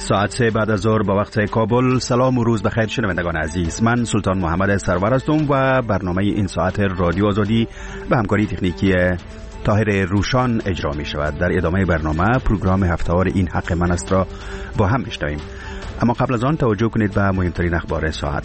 ساعت 3 بعد از ظهر با وقت کابل. سلام و روز بخیر شنوندگان عزیز. من سلطان محمد سرور هستم و برنامه این ساعت رادیو آزادی به همکاری تکنیکی طاهر روشان اجرا می شود. در ادامه برنامه پروگرام هفته‌وار این حق من است را با هم میشنویم. اما قبل از آن توجه کنید به مهمترین اخبار ساعت.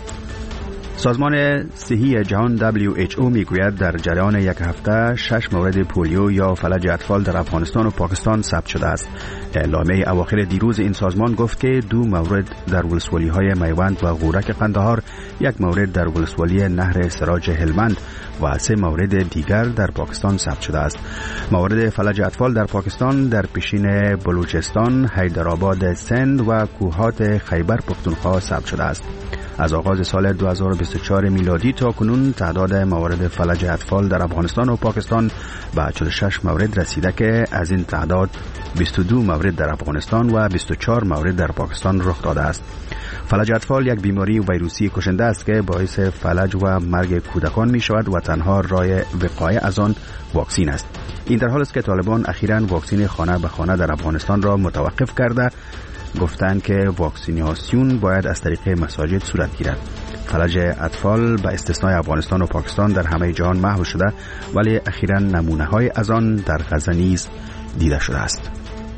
سازمان صحی جهان WHO میگوید در جریان یک هفته 6 مورد پولیو یا فلج اطفال در افغانستان و پاکستان ثبت شده است. اعلامیه اواخر دیروز این سازمان گفت که 2 مورد در ولسوالی‌های میوند و غورک قندهار، 1 مورد در ولسوالی نهر سراج هلمند و 3 مورد دیگر در پاکستان ثبت شده است. موارد فلج اطفال در پاکستان در پیشین بلوچستان، حیدرآباد سند و کوهات خیبر پختونخوا ثبت شده است. از آغاز سال 2024 میلادی تا کنون تعداد موارد فلج اطفال در افغانستان و پاکستان به 46 مورد رسیده که از این تعداد 22 مورد در افغانستان و 24 مورد در پاکستان رخ داده است. فلج اطفال یک بیماری ویروسی کشنده است که باعث فلج و مرگ کودکان می شود و تنها راه وقایه از آن واکسین است. این در حالی است که طالبان اخیراً واکسین خانه به خانه در افغانستان را متوقف کرده، گفتند که واکسیناسیون باید از طریق مساجد صورت گیرد. فلج اطفال به استثنای افغانستان و پاکستان در همه جهان محو شده، ولی اخیراً نمونه‌های از آن در غزه نیز دیده شده است.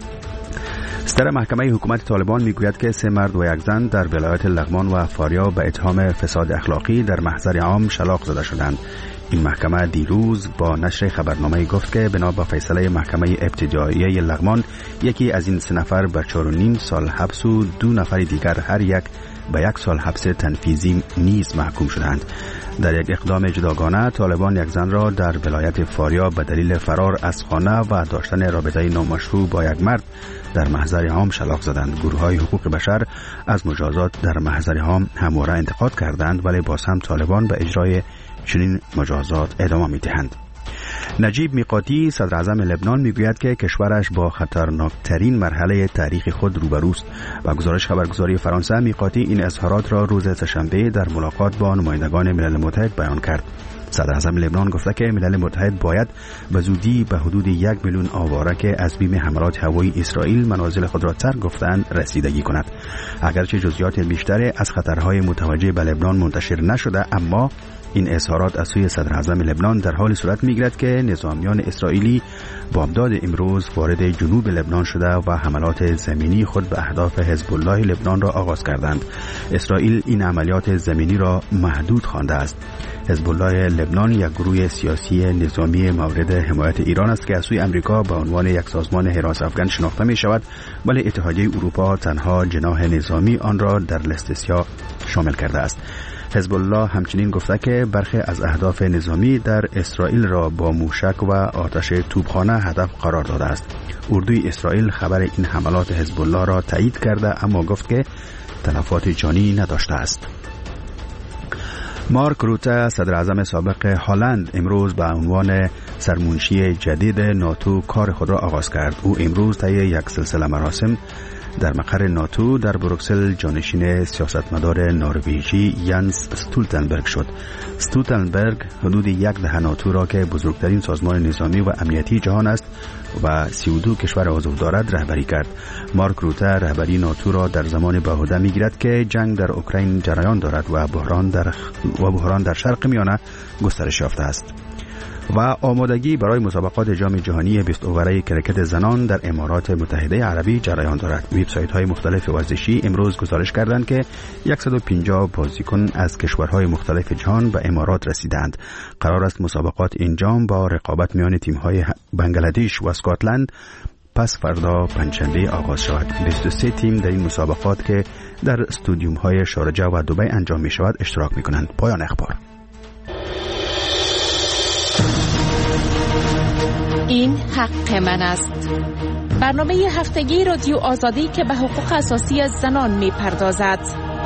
صدر محکمه حکومت طالبان میگوید که 3 مرد و 1 زن در ولایت لغمان و فاریاب به اتهام فساد اخلاقی در محضر عام شلاق زده شدند. این محکمه دیروز با نشر خبرنامه گفت که بنا به فیصله محکمه ابتدایی لغمان، یکی از این 3 نفر به 4.5 سال حبس و 2 نفر دیگر هر یک به 1 سال حبس تنفیذی نیز محکوم شدند. در یک اقدام جداگانه، طالبان 1 زن را در ولایت فاریاب به دلیل فرار از خانه و داشتن رابطه نامشروع با 1 مرد در محضر عام شلاق زدند. گروه‌های حقوق بشر از مجازات در محضر عام همواره انتقاد کردند، ولی باز هم طالبان به اجرای چنین مجازات ادامه می‌دهند. نجیب میقاتی صدر اعظم لبنان میگوید که کشورش با خطرناکترین مرحله تاریخ خود روبروست. با گزارش خبرگزاری فرانسه، میقاتی این اظهارات را روز سه‌شنبه در ملاقات با نمایندگان ملل متحد بیان کرد. صدر اعظم لبنان گفته که ملل متحد باید به زودی به حدود 1 میلیون آواره که از بیم حملات هوایی اسرائیل منازل خود را ترک گفتند رسیدگی کند. اگرچه جزئیات بیشتری از خطرهای متوجه به لبنان منتشر نشده، اما این اظهارات از سوی صدر اعظم لبنان در حال صورت میگیرد که نظامیان اسرائیلی بامداد امروز وارد جنوب لبنان شده و حملات زمینی خود به اهداف حزب الله لبنان را آغاز کردند. اسرائیل این عملیات زمینی را محدود خوانده است. حزب الله لبنان یک گروه سیاسی نظامی مورد حمایت ایران است که از سوی امریکا به عنوان یک سازمان حراس افغان شناخته می شود، ولی اتحادیه اروپا تنها جناح نظامی آن را در لیست سیاه شامل کرده است. حزب الله همچنین گفته که برخی از اهداف نظامی در اسرائیل را با موشک و آتش توپخانه هدف قرار داده است. اردوی اسرائیل خبر این حملات حزب الله را تایید کرده، اما گفت که تلفات جانی نداشته است. مارک روته صدر اعظم سابق هلند امروز به عنوان سرمنشی جدید ناتو کار خود را آغاز کرد. او امروز طی یک سلسله مراسم در مقر ناتو در بروکسل جانشین سیاستمدار نروژی ینس استولتنبرگ شد. استولتنبرگ حدود 1 دهه ناتو را که بزرگترین سازمان نظامی و امنیتی جهان است و 32 کشور عضو دارد رهبری کرد. مارک روته رهبری ناتو را در زمان بیهوده میگیرد که جنگ در اوکراین جریان دارد و بحران در شرق میانه گسترش یافته است. و آمادگی برای مسابقات جام جهانی 20 اوره کرکت زنان در امارات متحده عربی جریان دارد. وبسایت‌های مختلف ورزشی امروز گزارش کردند که 150 بازیکن از کشورهای مختلف جهان به امارات رسیدند. قرار است مسابقات این جام با رقابت میان تیم‌های بنگلادش و اسکاتلند پس فردا پنجشنبه آغاز شود. 23 تیم در این مسابقات که در استادیوم‌های شارجه و دبی انجام می‌شود اشتراک می‌کنند. پایان اخبار. این حق من است. برنامه هفتگی رادیو آزادی که به حقوق اساسی زنان می‌پردازد.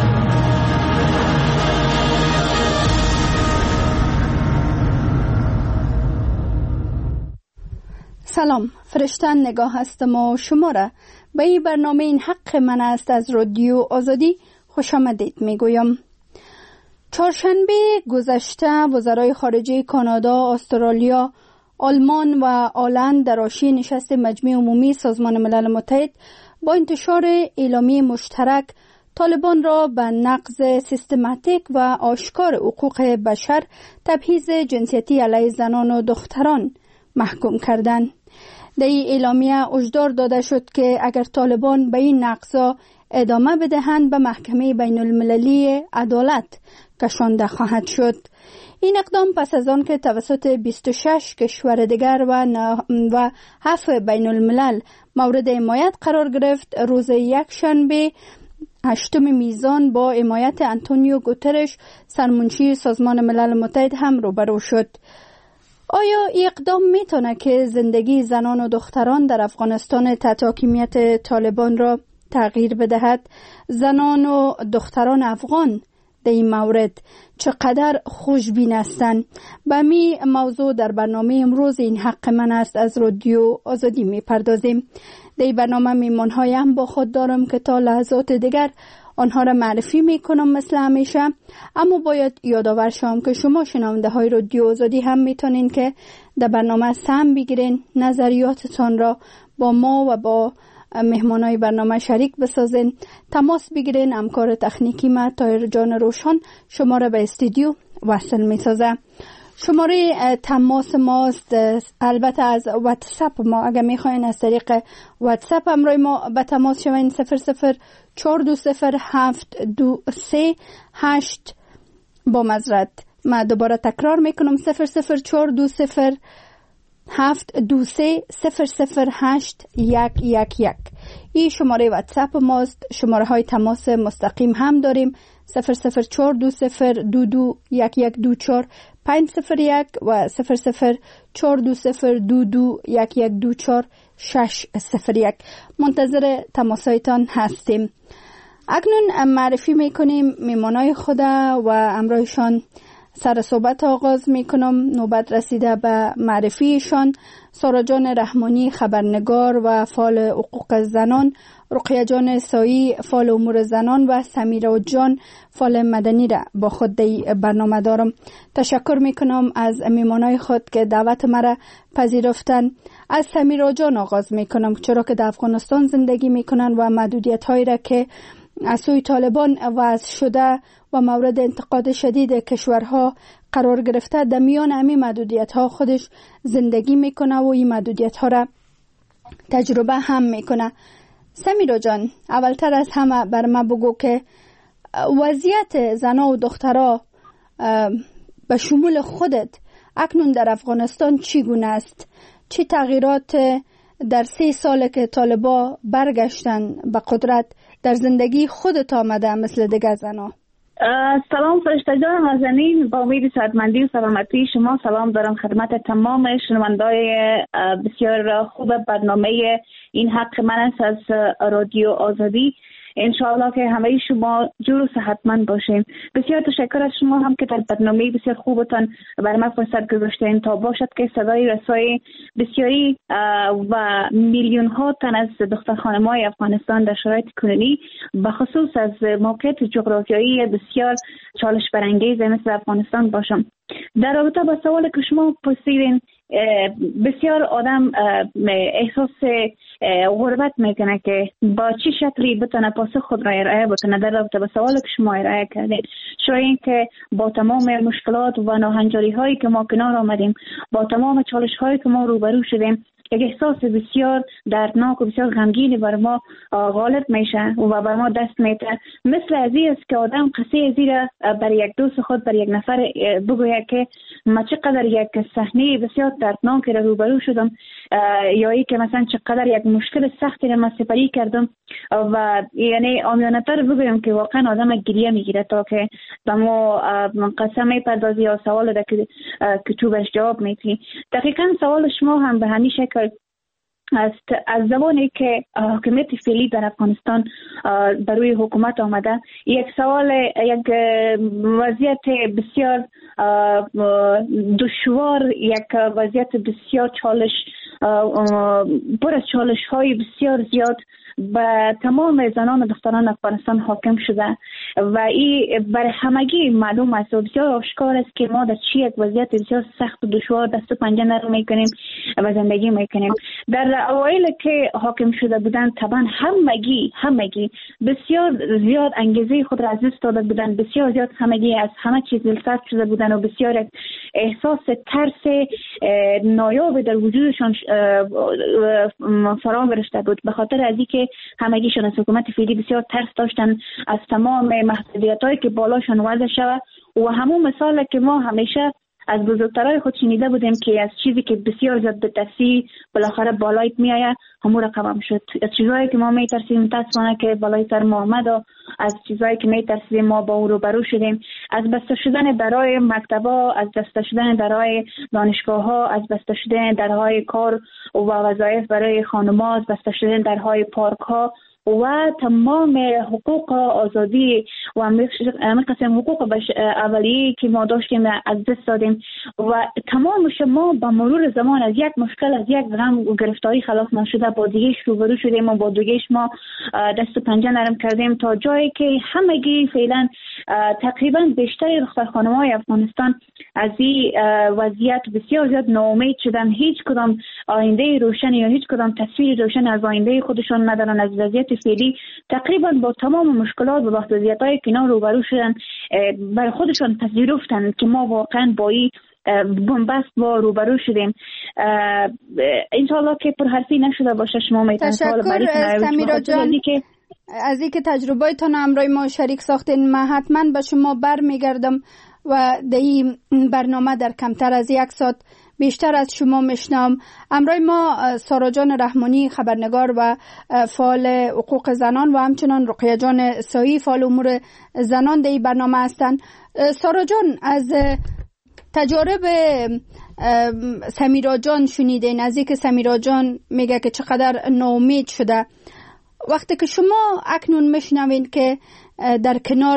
سلام، فرشتن نگاه هستم و شما را به این برنامه این حق من است از رادیو آزادی خوش آمدید میگویم. چهارشنبه گذشته وزرای خارجه کانادا، استرالیا، آلمان و آلند در حاشیه نشست مجمع عمومی سازمان ملل متحد با انتشار اعلامیه مشترک طالبان را به نقض سیستماتیک و آشکار حقوق بشر، تبعیض جنسیتی علیه زنان و دختران محکوم کردند. در این اعلامیه هشدار داده شد که اگر طالبان به این نقضا ادامه بدهند به محکمه بین المللی عدالت کشانده خواهد شد. این اقدام پس از آن که توسط 26 کشور دیگر و 7 بین الملل مورد حمایت قرار گرفت، روز یکشنبه 8 میزان با حمایت انتونیو گوترش سرمنشی سازمان ملل متحد هم روبرو شد. آیا این اقدام میتونه که زندگی زنان و دختران در افغانستان تحت حاکمیت طالبان را تغییر بدهد؟ زنان و دختران افغان در این مورد چقدر خوشبین هستند؟ به می موضوع در برنامه امروز این حق من است از رادیو آزادی میپردازیم. در این برنامه میمان‌های هم با خود دارم که تا لحظات دیگر آنها را معرفی میکنم مثل همیشه. اما باید یادآور شوم که شما شنونده های رادیو آزادی هم میتونین که در برنامه سهم بگیرین، نظریاتتان را با ما و با مهمانای برنامه شریک بسازین، تماس بگیرین. همکار تکنیکی ما طاهر جان روشن شما را به استودیو وصل میسازه. شماره تماس ماست البته از واتساپ ما. اگر میخواین از طریق واتساپ همراه ما به تماس شوین 004207238 با معذرت ما دوباره تکرار میکنم 0042723008111. این شماره واتساپ ماست. شماره های تماس مستقیم هم داریم 00420221124 501 و 00420221124 601. منتظر تماسایتان هستیم. اکنون معرفی میکنیم میمانای خود و امروزشان سر صحبت آغاز میکنم. نوبت رسیده به معرفیشان. سارا جان رحمانی خبرنگار و فعال حقوق زنان، رقیه جان سایی فعال امور زنان و سمیرا جان فعال مدنی را با خود در برنامه دارم. تشکر میکنم از میمانای خود که دعوت مرا پذیرفتن. از سمیرا جان آغاز میکنم چرا که در افغانستان زندگی میکنن و محدودیت هایی را که از سوی طالبان وضع شده و مورد انتقاد شدید کشورها قرار گرفته، در میان همین محدودیت ها خودش زندگی میکنه و این محدودیت ها را تجربه هم میکنه. سمیرا جان، اولتر از همه بر ما بگو که وضعیت زنان و دخترها به شمول خودت اکنون در افغانستان چگونه است؟ چه تغییرات در 3 سال که طالبا برگشتن به قدرت در زندگی خودت آمده مثل دیگر زنها؟ سلام فرشته جان نازنین، با امید صحتمندی و سلامتی شما سلام دارم خدمت تمام شنوندای بسیار خوب برنامه این حق من است از رادیو آزادی. انشاءالله که همه شما جور و صحتمند باشیم. بسیار تشکر از شما هم که در برنامه بسیار خوبتان برای من فرصت گذاشتین تا باشد که صدای رسای بسیاری و میلیون ها تن از دختر خانم‌های افغانستان در شرایط کنونی بخصوص از موقعیت جغرافیایی بسیار چالش برانگیز مثل افغانستان باشم. در رابطه با سوال که شما پرسیدین، بسیار آدم احساس غربت میکنه که با چه شکلی بتونه پاسخ خود را ارائه بکنه در رابطه با سوال که شما ارائه کردید. شاید که با تمام مشکلات و ناهنجاری هایی که ما کنار آمدیم، با تمام چالش هایی که ما روبرو شدیم، یک احساس بسیار دردناک و بسیار غمگینی بر ما غالب میشه و بر ما دست میده. مثل ازی است که آدم قصه ازی را بر یک دوست خود، بر یک نفر بگوید که ما چقدر یک صحنه بسیار دردناک را روبرو شدم، یا ای که مثلا چقدر یک مشکل سختی را ما سپری کردم و یعنی عامیانه تر بگویم که واقعا آدم گریه میگیره تا که به ما قسم میپردازی یا سوال را که تو بهش جواب میدی. دقیقا سوال شما هم به همین شکل از زمانی که حکومت فعلی در افغانستان بر روی حکومت آمده، یک سوال، یک وضعیت بسیار دشوار، یک وضعیت بسیار چالش پر از چالش های بسیار زیاد به تمام زنان و دختران افغانستان حاکم شده و این برای همگی معلوم است و بسیار آشکار است که ما در یک وضعیت بسیار سخت و دشوار دست و پنجه نرم میکنیم و زندگی میکنیم. در اوایل که حاکم شده بودن طبعا همگی بسیار زیاد انگیزه خود را از دست داده بودن، بسیار زیاد همگی از همه چیز دلسرد شده بودن و بسیار احساس ترس نایاب در وجودشان فرا گرفته بود، به خاطر از اینکه همگیشان از حکومت فعلی بسیار ترس داشتن از تمام محدودیت‌هایی که بالاشان وضع شود و همون مثال که ما همیشه از بزرگترای خود شنیده بودیم که از چیزی که بسیار زیاد به تفصیل بالاخره بالایت میآید همون رقم شد. از چیزایی که ما میترسیم متاسفانه که بالای سر ما آمد و از چیزایی که میترسیم ما با او روبرو شدیم، از بسته شدن درهای مکتب‌ها، از بسته شدن درهای دانشگاه‌ها، از بسته شدن درهای کار و وظایف برای خانم‌ها، از بسته شدن درهای پارک‌ها و تمام حقوق آزادی و قسم حقوق اولیه که ما داشتیم از دست دادیم و تمامش ما با مرور زمان از یک مشکل، از یک غم و گرفتاری خلاص نشده با دیگهش روبرو شدیم و با دیگهش ما دست و پنجه نرم کردیم تا جایی که همگی فعلا تقریبا بیشتر دختر خانم‌های افغانستان از این وضعیت بسیار زیاد ناامید شدن، هیچ کدام آینده روشن یا هیچ کدام تصویر روشن از آینده خودشان ندارن. از وضعیت فعلی تقریبا با تمام مشکلات و وضعیت‌های که اینا روبرو شدن برای خودشان پذیرفتن که ما واقعا با این بنبست با روبرو شدیم. انشاءالله که پرحرفی نشده باشه. شما میتونید تشکر سمیرا جان از اینکه تجربه‌تان همراه ما شریک ساختین. من حتما به شما برمیگردم و در این برنامه در کمتر از یک ساعت بیشتر از شما میشنم. همراه ما سارا جان رحمانی خبرنگار و فعال حقوق زنان و همچنان رقیه جان سایی فعال امور زنان در این برنامه هستند. سارا جان، از تجارب سمیرا جان شنیدین، از اینکه سمیرا جان میگه که چقدر ناامید شده. وقتی که شما اکنون میشنوین که در کنار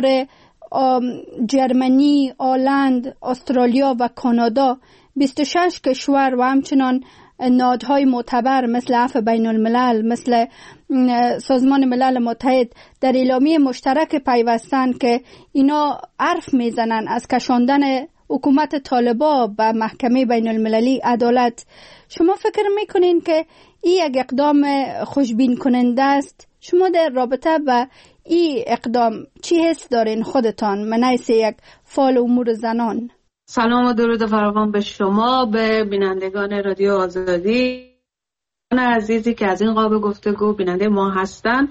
جرمنی، آلند، استرالیا و کانادا 26 کشور و همچنان نهادهای معتبر مثل عفو بین الملل، مثل سازمان ملل متحد در اعلامیه مشترک پیوستن که اینا حرف میزنن از کشاندن حکومت طالبان به محکمه بین المللی عدالت، شما فکر میکنین که این یک اقدام خوشبین کننده است؟ شما در رابطه با این اقدام چی حس دارین خودتان من حیث یک فعال امور زنان؟ سلام و درود فراوان به شما، به بینندگان رادیو آزادی عزیزی که از این قاب گفتگو بیننده ما هستن.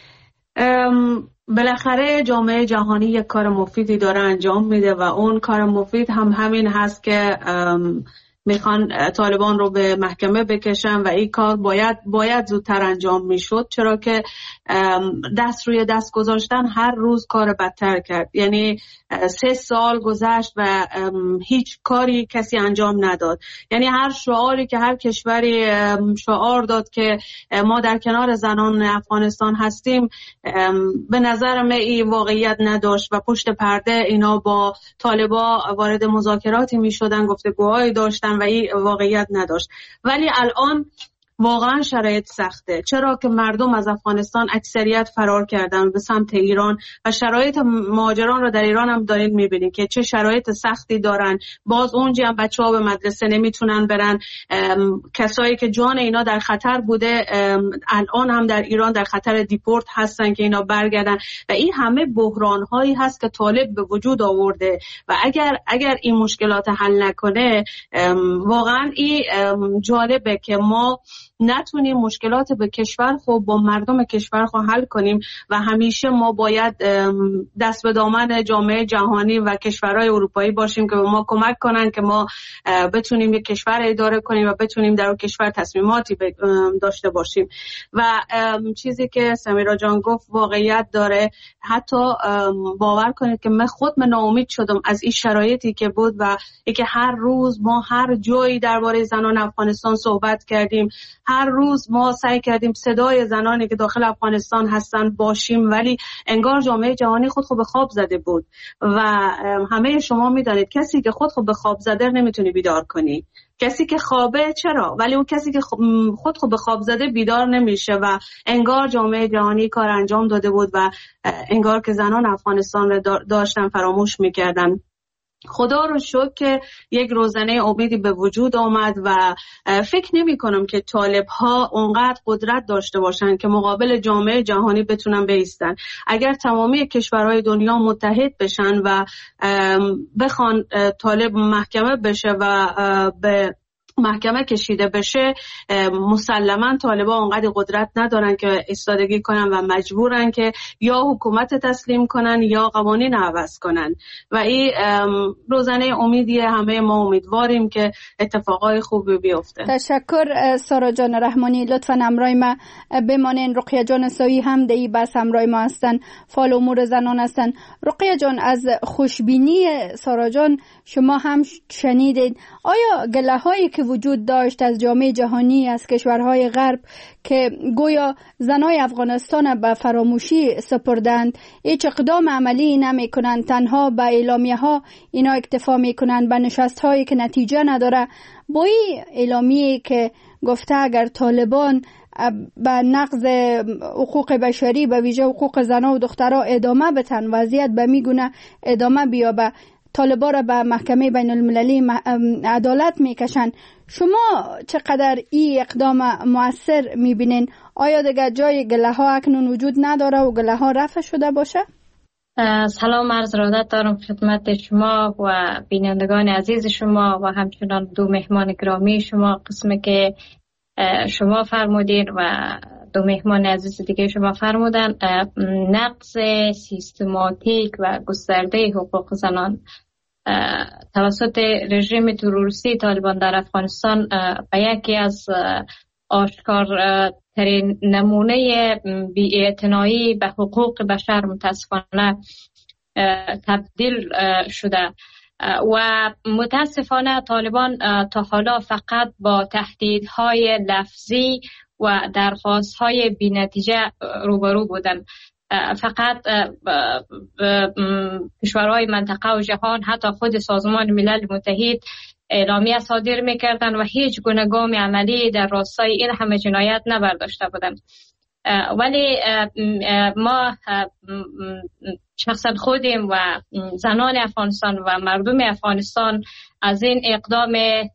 بالاخره جامعه جهانی یک کار مفیدی داره انجام میده و اون کار مفید هم همین هست که میخوان طالبان رو به محکمه بکشن و این کار باید زودتر انجام میشد، چرا که دست روی دست گذاشتن هر روز کار بدتر کرد. یعنی 3 سال گذشت و هیچ کاری کسی انجام نداد. یعنی هر شعاری که هر کشوری شعار داد که ما در کنار زنان افغانستان هستیم، به نظر من این واقعیت نداشت و پشت پرده اینا با طالبا وارد مذاکراتی میشدن، گفتگوهایی داشتن و این واقعیت نداشت. ولی الان واقعا شرایط سخته، چرا که مردم از افغانستان اکثریت فرار کردن به سمت ایران و شرایط مهاجران رو در ایران هم دارین میبینین که چه شرایط سختی دارن. باز اونجا هم بچه‌ها به مدرسه نمیتونن برن، کسایی که جان اینا در خطر بوده الان هم در ایران در خطر دیپورت هستن که اینا برگردن و این همه بحران هایی هست که طالب به وجود آورده و اگر این مشکلات حل نکنه واقعا این جالبه که ما نتونیم مشکلات به کشور خود با مردم کشور خود حل کنیم و همیشه ما باید دست به دامن جامعه جهانی و کشورهای اروپایی باشیم که به ما کمک کنن که ما بتونیم یک کشور اداره کنیم و بتونیم در اون کشور تصمیماتی داشته باشیم. و چیزی که سمیرا جان گفت واقعیت داره. حتی باور کنید که من خود ناامید شدم از این شرایطی که بود و اینکه هر روز ما هر جایی درباره زنان افغانستان صحبت کردیم، هر روز ما سعی کردیم صدای زنانی که داخل افغانستان هستن باشیم، ولی انگار جامعه جهانی خود به خواب زده بود و همه شما میدانید کسی که خود به خواب زده نمیتونی بیدار کنی. کسی که خوابه چرا، ولی اون کسی که خود به خواب زده بیدار نمیشه و انگار جامعه جهانی کار انجام داده بود و انگار که زنان افغانستان رو داشتن فراموش میکردن. خدا رو شکر که یک روزنه امیدی به وجود آمد و فکر نمی کنم که طالب ها اونقدر قدرت داشته باشن که مقابل جامعه جهانی بتونن بایستن. اگر تمامی کشورهای دنیا متحد بشن و بخوان طالب محکمه بشه و به محکمه کشیده بشه، مسلما طالبان اونقدر قدرت ندارن که ایستادگی کنن و مجبورن که یا حکومت تسلیم کنن یا قوانین عوض کنن و این روزنه امیدیه. همه ما امیدواریم که اتفاقای خوبی بیفته. تشکر سارا جان رحمانی. لطفا همراه ما بمانین. رقیه جان سایی هم در این بحث همراه ما هستن، فعال امور زنان هستن. رقیه جان، از خوشبینی سارا جان شما هم شنیدید. آیا گله هایی که وجود داشت از جامعه جهانی، از کشورهای غرب که گویا زنای افغانستان به فراموشی سپردند، هیچ اقدام عملی نمی کنند، تنها به اعلامیه ها اینا اکتفا می کنند، به نشست هایی که نتیجه نداره، با این اعلامیه که گفته اگر طالبان به نقض حقوق بشری به ویژه حقوق زنان و دخترها ادامه بدن، وضعیت به میگونه ادامه بیابه، طالبان را به محکمه بین المللی عدالت میکشن. شما چقدر این اقدام مؤثر میبینین؟ آیا دیگر جای گله ها اکنون وجود نداره و گله ها رفع شده باشه؟ سلام عرض ارادت دارم خدمت شما و بینندگان عزیز شما و همچنان دو مهمان گرامی شما. قسمی که شما فرمودین و دو مهمان عزیز دیگه شما فرمودن، نقض سیستماتیک و گسترده حقوق زنان توسط رژیم تروریستی طالبان در افغانستان به یکی از آشکارترین نمونه بی‌اعتنایی به حقوق بشر متاسفانه تبدیل شده و متاسفانه طالبان تا حالا فقط با تهدیدهای لفظی و درخواستهای بی‌نتیجه روبرو بودند. فقط کشورهای منطقه و جهان، حتی خود سازمان ملل متحد اعلامیه صادر می‌کردند و هیچ گونه گام عملی در راستای این همه جنایت نبرداشته بودند. ولی ما شخصا خودیم و زنان افغانستان و مردم افغانستان از این اقدام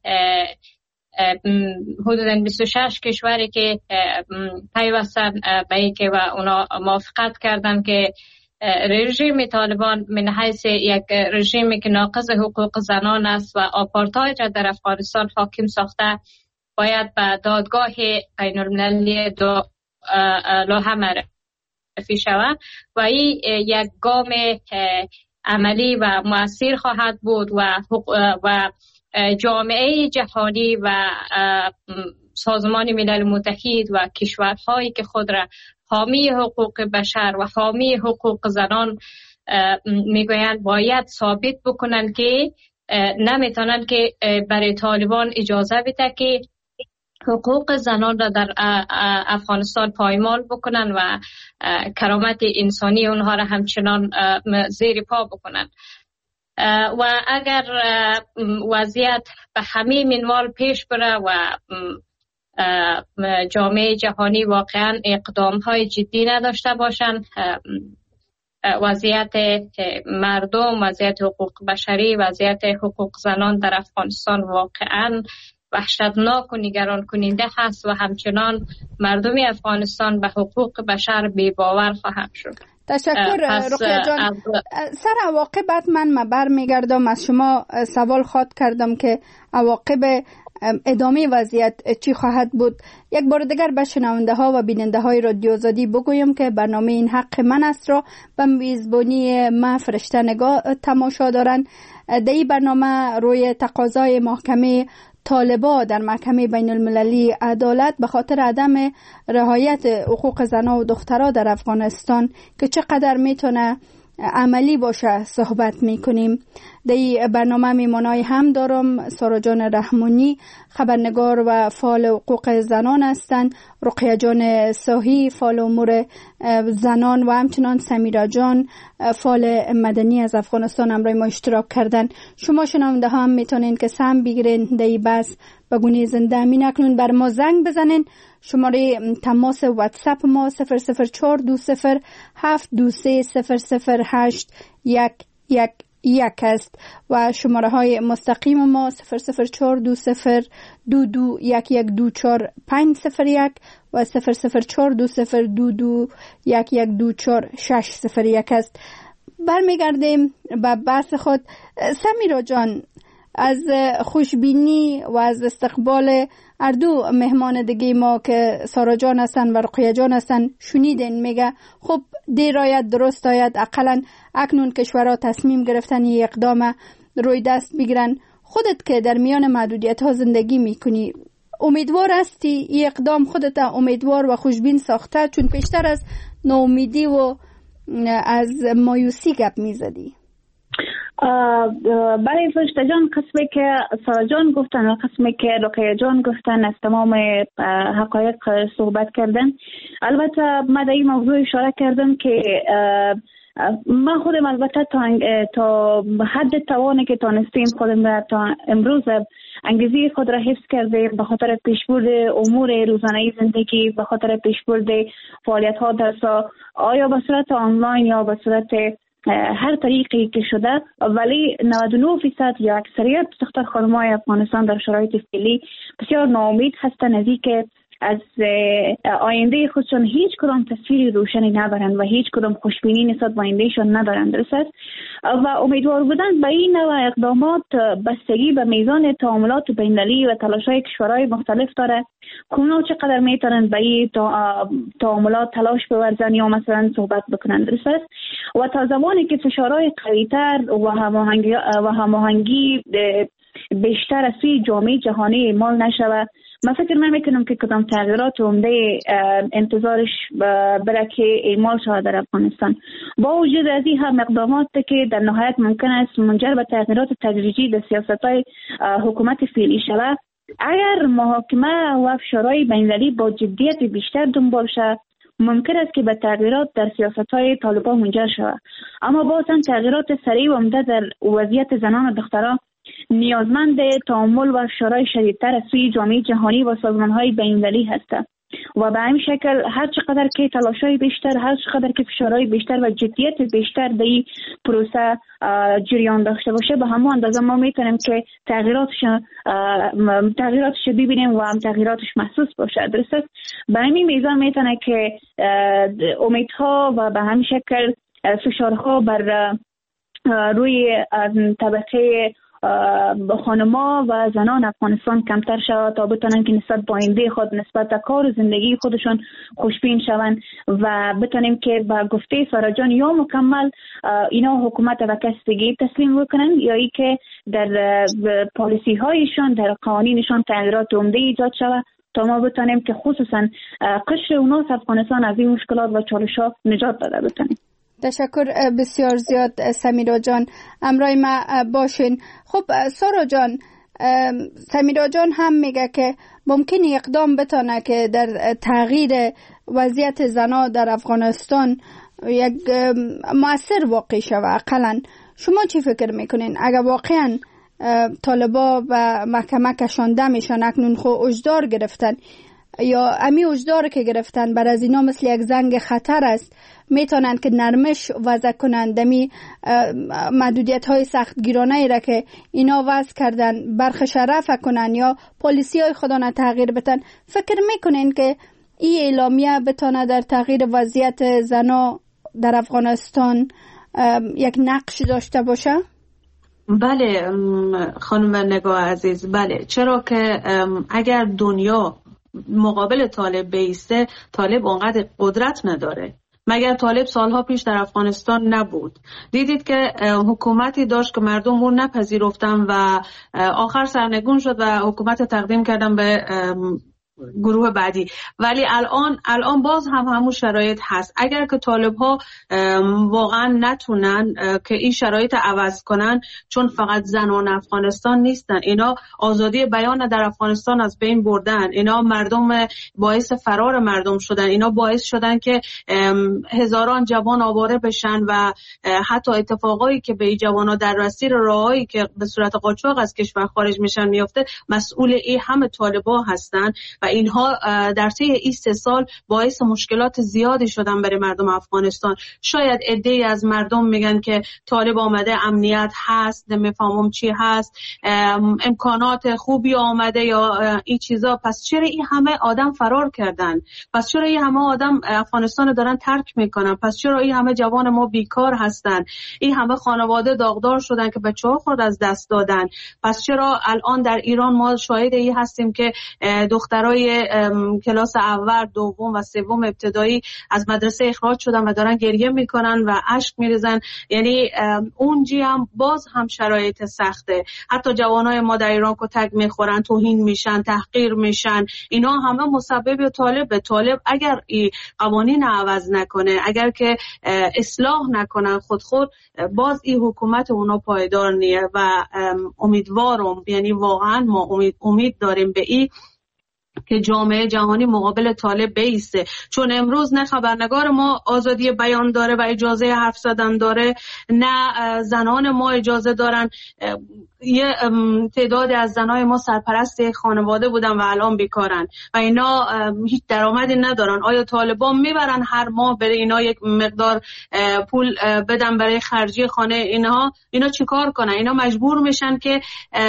حدوداً 26 کشوری که پیوستن به اینکه و اونا موافقت کردن که رژیم طالبان من حیث یک رژیمی که ناقض حقوق زنان است و آپارتاید را در افغانستان حاکم ساخته باید به دادگاه بین المللی لوحه معرفی شود و این یک گام عملی و مؤثر خواهد بود و جامعه جهانی و سازمان ملل متحد و کشورهایی که خود را حامی حقوق بشر و حامی حقوق زنان میگویند باید ثابت بکنند که نمیتونند که برای طالبان اجازه بده که حقوق زنان را در افغانستان پایمال بکنند و کرامت انسانی اونها را همچنان زیر پا بکنند. و اگر وضعیت به همین منوال پیش بره و جامعه جهانی واقعا اقدام‌های جدی نداشته باشند، وضعیت مردم، وضعیت حقوق بشری، وضعیت حقوق زنان در افغانستان واقعا وحشتناک و نگران کننده هست و همچنان مردم افغانستان به حقوق بشر بی‌باور خواهند شد. تشکر رقیه جان. سر عواقبت من برمیگردم، از شما سوال خواد کردم که عواقب ادامه وضعیت چی خواهد بود. یک بار دیگر به شنونده ها و بیننده های رادیو آزادی بگویم که برنامه این حق من است را به میزبانی ما فرشته نگاه تماشا دارند. در این برنامه روی تقاضای محکمه طالبان در محکمه بین المللی عدالت به خاطر عدم رعایت حقوق زنان و دخترها در افغانستان که چقدر میتونه عملی باشه صحبت میکنیم. در برنامه میمانای هم دارم سارا جان رحمانی، خبرنگار و فعال حقوق زنان هستند، رقیه جان ساهی فعال امور زنان و همچنان سمیرا جان فعال مدنی از افغانستان همراه ما اشتراک کردن. شما شنونده ها هم میتونین که سهم بگیرین در این بحث بگونه زنده. همین اکنون بر ما زنگ بزنین. شماره تماس واتساپ ما 0042720300811 است و شماره های مستقیم ما 0042022112450 و 00420221124 601 است. برمیگردیم به بحث خود. سمیرا جان، از خوشبینی و از استقبال اردو مهمان دیگه ما که سارا جان هستن و رقیه جان هستن شنیدین، میگه خب دیر آید درست آید، اقلا اکنون کشورها تصمیم گرفتن یه اقدام روی دست بگیرن. خودت که در میان محدودیت ها زندگی میکنی امیدوار هستی این اقدام خودت امیدوار و خوشبین ساخته؟ چون پیشتر از ناامیدی و از مایوسی گپ میزدی. برای فرشته جان قسمی که سارا جان گفتن و قسمی که رقیه جان گفتن از تمام حقایق صحبت کردن. البته من در این موضوع اشاره کردم که من خودم البته تا حد توانی که تانستیم خودم تا امروز انگیزه خود را حفظ کرده به خاطر پیشبرد امور روزانه زندگی، به خاطر پیشبرد فعالیت ها درسا، آیا به صورت آنلاین یا به صورت هر طریقی که شده، ولی 99% یا اکثریت دختر خانم‌های افغانستان در شرایط فعلی بسیار ناامید هستند از اینکه از آینده خودشون هیچ کدام تصویر روشنی ندارند و هیچ کدام خوشبینی نسبت به آیندهشون ندارند. درست است و امیدوار بودن به این نوع اقدامات بستگی به میزان تعاملات بین‌المللی و تلاش‌های کشورهای مختلف داره. اونا چقدر میتونن به این تعاملات تلاش بورزن یا مثلا صحبت بکنن. درست است و تا زمانی که فشارهای قوی‌تر و هماهنگی بیشتر از سوی جامعه جهانی اعمال نشود، من فکر نمیکنم که کدام تغییرات عمده انتظارش برای که اعمال شود در افغانستان. با وجود از این هم اقدامات که در نهایت ممکن است منجر به تغییرات تدریجی در سیاست‌های حکومت فعلی شود، اگر محاکمه و فشارهای بین‌المللی با جدیت بیشتر دنبال شود ممکن است که به تغییرات در سیاست‌های طالبان منجر شود. اما بازم تغییرات سریع و عمده در وضعیت زنان و دختران نیازمند تعامل و فشارهای شدیدتر از سوی جامعه جهانی و سازمان‌های بین‌المللی هستند و به همین شکل هر چقدر که تلاش‌های بیشتر، هر چقدر که فشارهای بیشتر و جدیت بیشتر در این پروسه جریان داشته باشه، به همون اندازه ما میتونیم که تغییراتش ببینیم و هم تغییراتش محسوس باشه. درست است؟ به همین میزان میتونه که امیدها و به همین شکل فشارها بر روی طبقه خانما و زنان افغانستان کمتر شود تا بتونن که نسبت به آینده خود، نسبت به کار و زندگی خودشون خوشبین شوند و بتونیم که با گفته سارا جان یا مکمل اینا حکومت و کسبگی تسلیم بکنن یا ای که در پالیسی هایشان، در قوانینشان تغییرات عمده ایجاد شود تا ما بتونیم که خصوصا قشر اوناس افغانستان از این مشکلات و چالش‌ها نجات داده بتونیم. تشکر بسیار زیاد سمیرا جان، همراه ما باشین. خب سارا جان، سمیرا جان هم میگه که ممکنه اقدام بتونه که در تغییر وضعیت زنا در افغانستان یک مؤثر واقع شود. اقلا شما چی فکر میکنین؟ اگر واقعا طالبا و محکمه کشانده میشن، اکنون خو اجدار گرفتن یا امی اجدار که گرفتن بر از اینا مثل یک زنگ خطر است، میتونن که نرمش وضع کنن دمی محدودیت های سخت گیرانه ای را که اینا وضع کردن برخش رفع کنن یا پالیسی های خودانه تغییر بتن. فکر میکنین که این اعلامیه بتونه در تغییر وضعیت زنا در افغانستان یک نقش داشته باشه؟ بله خانم نگاه عزیز، بله، چرا که اگر دنیا مقابل طالب بیسته، طالب اونقدر قدرت نداره. مگر طالب سالها پیش در افغانستان نبود؟ دیدید که حکومتی داشت که مردم اون نپذیرفتن و آخر سرنگون شد و حکومت تقدیم کردن به گروه بعدی. ولی الان باز هم همون شرایط هست. اگر که طالب ها واقعا نتونن که این شرایط عوض کنن، چون فقط زنان افغانستان نیستن، اینا آزادی بیان در افغانستان از بین بردن، اینا مردم باعث فرار مردم شدن، اینا باعث شدن که هزاران جوان آواره بشن و حتی اتفاقایی که به این جوانا در مسیر راهایی که به صورت قاچاق از کشور خارج میشن میفته، مسئول این همه طالبا هستن و اینها در طی این 3 سال باعث مشکلات زیادی شدن برای مردم افغانستان. شاید عده‌ای از مردم میگن که طالب آمده، امنیت هست، نمیفهمم چی هست، امکانات خوبی آمده یا این چیزا، پس چرا این همه آدم فرار کردن؟ پس چرا این همه آدم افغانستان دارن ترک میکنن؟ پس چرا این همه جوان ما بیکار هستن؟ این همه خانواده داغدار شدن که بچه‌ها خود از دست دادن. پس چرا الان در ایران ما شاهد این هستیم که دخترای کلاس اول، دوم و سوم ابتدایی از مدرسه اخراج شدن و دارن گریه میکنن و اشک میریزن؟ یعنی اونجی هم باز هم شرایط سخته. حتی جوانای ما در ایران کتک میخورن، توهین میشن، تحقیر میشن. اینا همه مسبب طالب اگر این قوانین عوض نکنه، اگر که اصلاح نکنن خود باز این حکومت اونا پایدار نیه و امیدوارم، یعنی واقعا ما امید داریم به این که جامعه جهانی مقابل طالب بیسته. چون امروز نه خبرنگار ما آزادی بیان داره و اجازه حرف زدن داره، نه زنان ما اجازه دارن. یه تعدادی از زنای ما سرپرست خانواده بودن و الان بیکارن و اینا هیچ درآمدی ندارن. آیا طالبان میبرن هر ماه برای اینا یک مقدار پول بدن برای خرجی خانه اینا چیکار کنن؟ اینا مجبور میشن که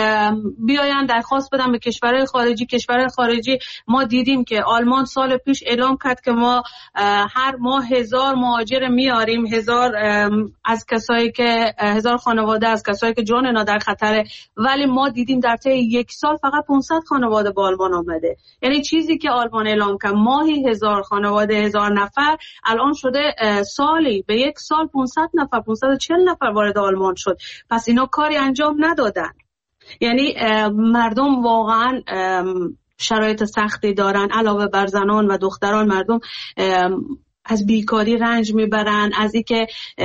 بیاین درخواست بدن به کشورهای خارجی. ما دیدیم که آلمان سال پیش اعلام کرد که ما هر ماه 1000 مهاجر میاریم، 1000 از کسایی که 1000 خانواده از کسایی که جان اینا در خطره. ولی ما دیدیم در طی 1 سال فقط 500 خانواده به آلمان آمده. یعنی چیزی که آلمان اعلام کرد ماهی 1000 خانواده 1000 نفر، الان شده سالی به 1 سال 500 نفر 540 نفر وارد آلمان شد. پس اینا کاری انجام ندادن. یعنی مردم واقعا شرایط سختی دارن. علاوه بر زنان و دختران، مردم از بیکاری رنج میبرن، از اینکه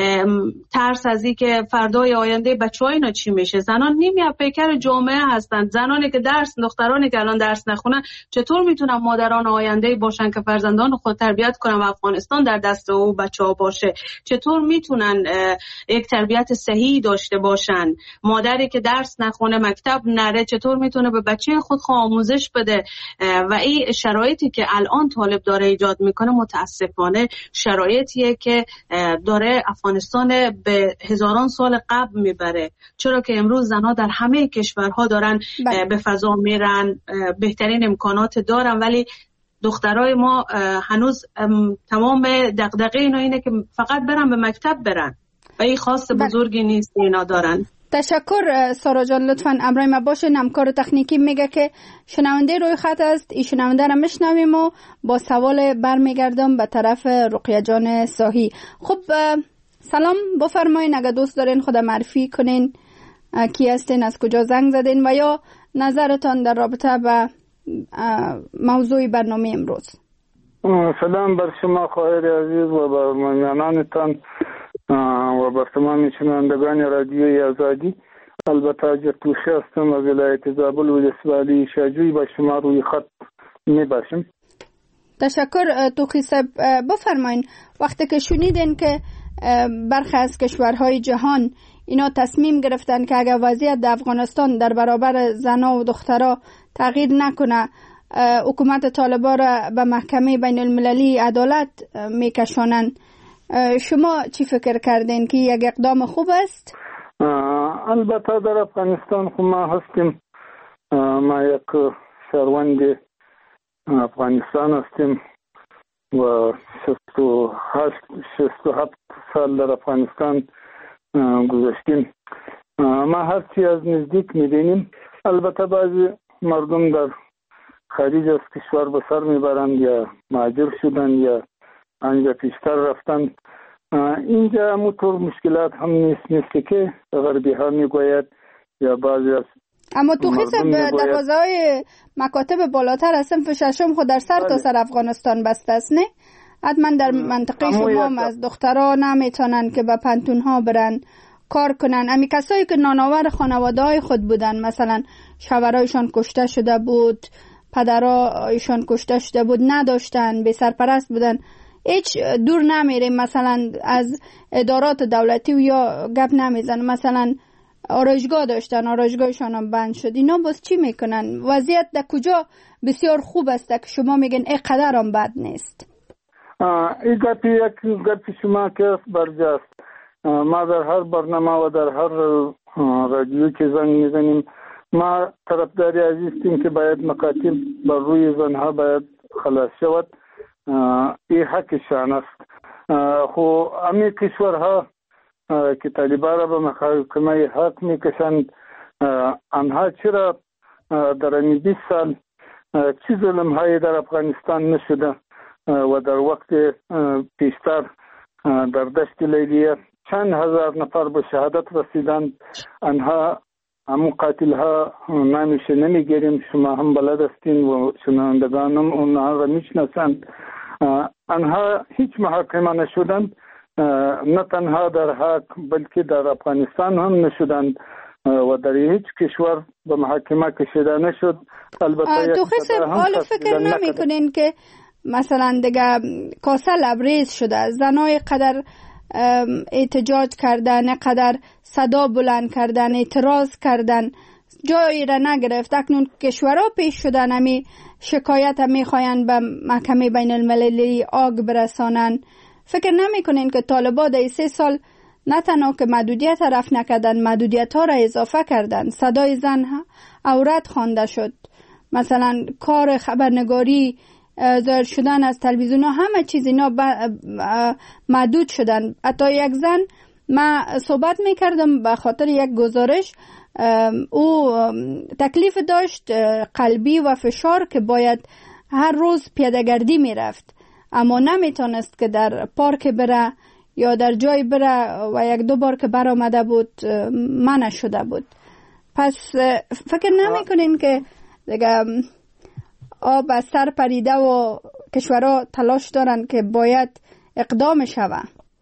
ترس از اینکه فردای آینده بچه‌ها اینا چی میشه. زنان نیمی پیکر جامعه هستند. زنانی که دخترانی که الان درس نخونن چطور میتونن مادران آینده باشن که فرزندان خود تربیت کنن و افغانستان در دست او بچه‌ها باشه؟ چطور میتونن یک تربیت صحیح داشته باشن؟ مادری که درس نخونه، مکتب نره، چطور میتونه به بچه خود آموزش بده؟ و این شرایطی که الان طالب داره ایجاد میکنه متاسفانه شرایطیه که داره افغانستان به هزاران سال قبل میبره. چرا که امروز زنها در همه کشورها دارن به فضا میرن، بهترین امکانات دارن، ولی دخترای ما هنوز تمام دغدغه اینا اینه که فقط برن به مکتب برن و این خواست بزرگی نیست اینا دارن. تشکر سارا جان. لطفاً امرای ما باشه. همکار تکنیکی میگه که شنونده روی خط است. این شنونده را میشنویم و با سوال برمیگردم به طرف رقیه جان ساهی. خب سلام، بفرمایین. اگه دوست دارین خود معرفی کنین، کی هستین، از کجا زنگ زدین و یا نظرتان در رابطه با موضوع برنامه امروز. سلام بر شما خواهر عزیز و بر مهمانانتان و بر تمام شنوندگان رادیوی آزادی. البته جتوشی هستم از ولایت زابل و ولسوالی شاجوی. با شما روی خط میباشم. تشکر توخی صاحب. بفرمایین، وقتی که شنیدین که برخی از کشورهای جهان اینا تصمیم گرفتن که اگر وضعیت در افغانستان در برابر زنها و دخترها تغییر نکنه، حکومت طالبان را به محکمه بین المللی عدالت میکشانند، شما چی فکر کردین که یک اقدام خوب است؟ البته در افغانستان خو ما هستیم، ما یک شهروند افغانستان هستیم و 67 سال در افغانستان گذاشتیم. ما هرچی از نزدیک میبینیم. البته بعضی مردم در خارج از کشور به سر میبرند یا مهاجر شدن یا آنجا پیشتر رفتن. اینجا همونطور مشکلات هم نیست، مثل که غربی ها میگوید یا بعضی از اما تو خیلی دروازه‌های مکاتب بالاتر از صنف ششم خود در سر تا سر افغانستان بسته است نه؟ حتما در منطقه شما هم از دخترها نمیتونن که به پنتونها برن کار کنن. امی کسایی که نانآور خانواده های خود بودن، مثلا شوهرایشان کشته شده بود، پدرایشان کشته شده بود، نداشتن، به سرپرست بودن، هیچ دور نمیریم مثلا از ادارات دولتی و یا گپ نمیزن، مثلا آرایشگاه داشتن، آرایشگاهشان هم بند شد. اینا باز چی میکنن؟ وضعیت در کجا بسیار خوب است که شما میگن اینقدر هم بد نیست؟ این گپی شما که برجاست. ما در هر برنامه و در هر رادیو که زنگ میزنیم ما طرفداری عزیزیم که باید مکاتب بر روی زنها باید خلاص شود. این حقشان است. خو امی کشورها که طالبان را به محکمه حق میکشند، آنها چرا در این 20 سال چه ظلم هایی در افغانستان نشده و در وقت پیشتر در دشت لیلیه چند هزار نفر به شهادت رسیدند. آنها همون قاتل ها نامیشه نمیگیریم، شما هم بلد هستین و شنوندگان هم اونها را میشناسند. آنها هیچ محاکمه نشدند، نه تنها در حق بلکه در افغانستان هم نشدند و در هیچ کشور به محاکمه کشیده نشد. البته تو حالا فکر نمی کنین که مثلا دیگه کاسه لبریز شده، زنای قدر احتجاج کردن، قدر صدا بلند کردن، اعتراض کردن، جایی را نگرفت. اکنون کشورها پیش شدن، همی شکایت هم میخواین به محکمه بین المللی آگ برسانن. فکر نمی کنین که طالبان در 3 سال نه تنها که محدودیت رفع نکردن، محدودیت ها را اضافه کردن، صدای زن عورت خوانده شد، مثلا کار خبرنگاری، ظاهر شدن از تلویزیون ها، همه چیز اینا محدود شدن. حتی یک زن ما صحبت میکردم به خاطر یک گزارش، او تکلیف داشت قلبی و فشار که باید هر روز پیاده‌گردی میرفت، اما نمیتونست که در پارک بره یا در جای بره و 1-2 بار که برآمده بود منع شده بود. پس فکر نمیکنین که دیگه آب از سر پریده و کشورها تلاش دارن که باید اقدام شوه؟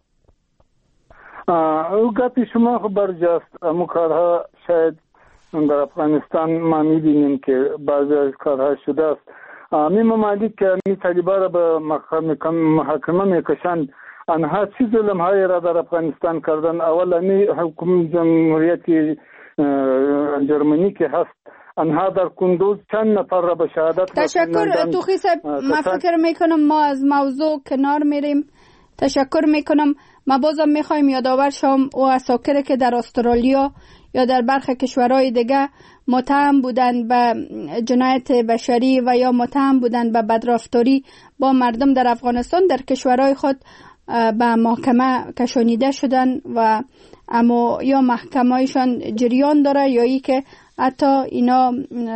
او گپی شما خبر جاست. امو کارها شاید در افغانستان ما میبینیم که بعضی از کارها شده است. می ممالک که می طالبان را به محاکمه میکشند، آنها چه ظلم هایی را در افغانستان کردن؟ اولا حکومت جمهوریت جرمنی که هست، آنها در کندوز چند نفر را به شهادت رساندند. تشکر توخی صاحب، ما فکر میکنم ما از موضوع کنار میریم. تشکر میکنم. ما بازم میخوایم یادآور شم او اساکر که در استرالیا یا در برخی کشورهای دیگه متهم بودند به جنایت بشری و یا متهم بودند به بدرفتاری با مردم در افغانستان، در کشورهای خود به محکمه کشانیده شدن و اما یا محکمه‌ایشان جریان داره یا ای که حتی اینا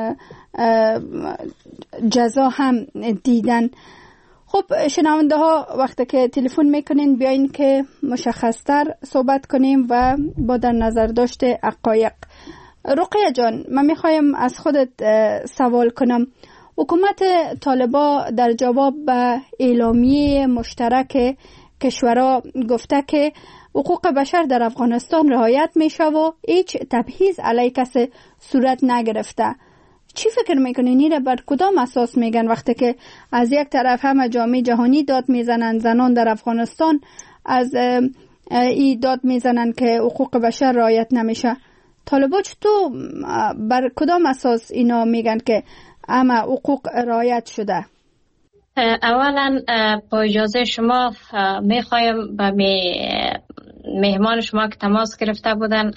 جزا هم دیدن. خب شنونده ها، وقتی که تلفن میکنین بیاین که مشخصتر صحبت کنیم و با در نظر داشته حقایق. رقیه جان، من میخوایم از خودت سوال کنم. حکومت طالبان در جواب به اعلامیه مشترک کشورها گفته که حقوق بشر در افغانستان رعایت میشه و هیچ تبعیض علیه کسی صورت نگرفته. چی فکر میکنین این را بر کدام اساس میگن وقتی که از یک طرف همه جامعه جهانی داد میزنن زنان در افغانستان از این داد میزنن که حقوق بشر رعایت نمیشه؟ طالبان چطور بر کدام اساس اینا میگن که همه حقوق رعایت شده؟ اولا با اجازه شما میخوایم به مهمان شما که تماس گرفته بودن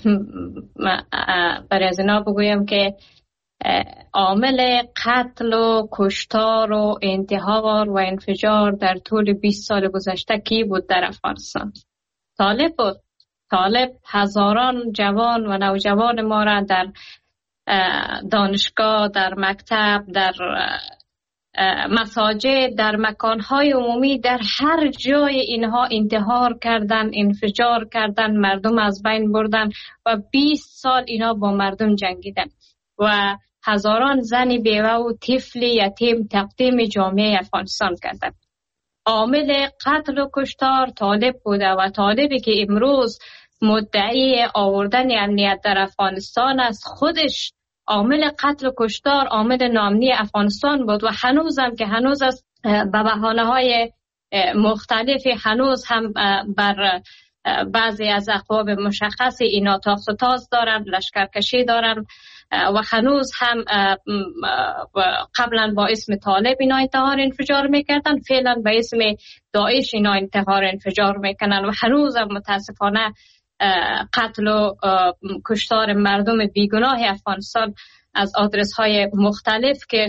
برای از اینا بگویم که عامل قتل و کشتار و انتحار و انفجار در طول 20 سال گذشته کی بود در افغانستان؟ طالب بود. طالب هزاران جوان و نوجوان ما را در دانشگاه، در مکتب، در مساجد، در مکانهای عمومی، در هر جای اینها انتحار کردن، انفجار کردن، مردم از بین بردن و 20 سال اینا با مردم جنگیدن. و هزاران زن بیوه و طفل یتیم تقدیم جامعه افغانستان کردند. عامل قتل و کشتار طالب بوده و طالبی که امروز مدعی آوردن امنیت در افغانستان است، خودش عامل قتل و کشتار عامل ناامنی افغانستان بود و هنوزم که هنوز است به بهانه‌های مختلفی هنوز هم بر بعضی از اقوام مشخص اینا تاخت و تاز دارن، لشکرکشی دارن و هنوز هم قبلا با اسم طالب اینا انتحار انفجار میکردن، فعلا به اسم داعش اینا انتحار انفجار میکنن و هنوز هم متاسفانه قتل و کشتار مردم بیگناه افغانستان از آدرس های مختلف که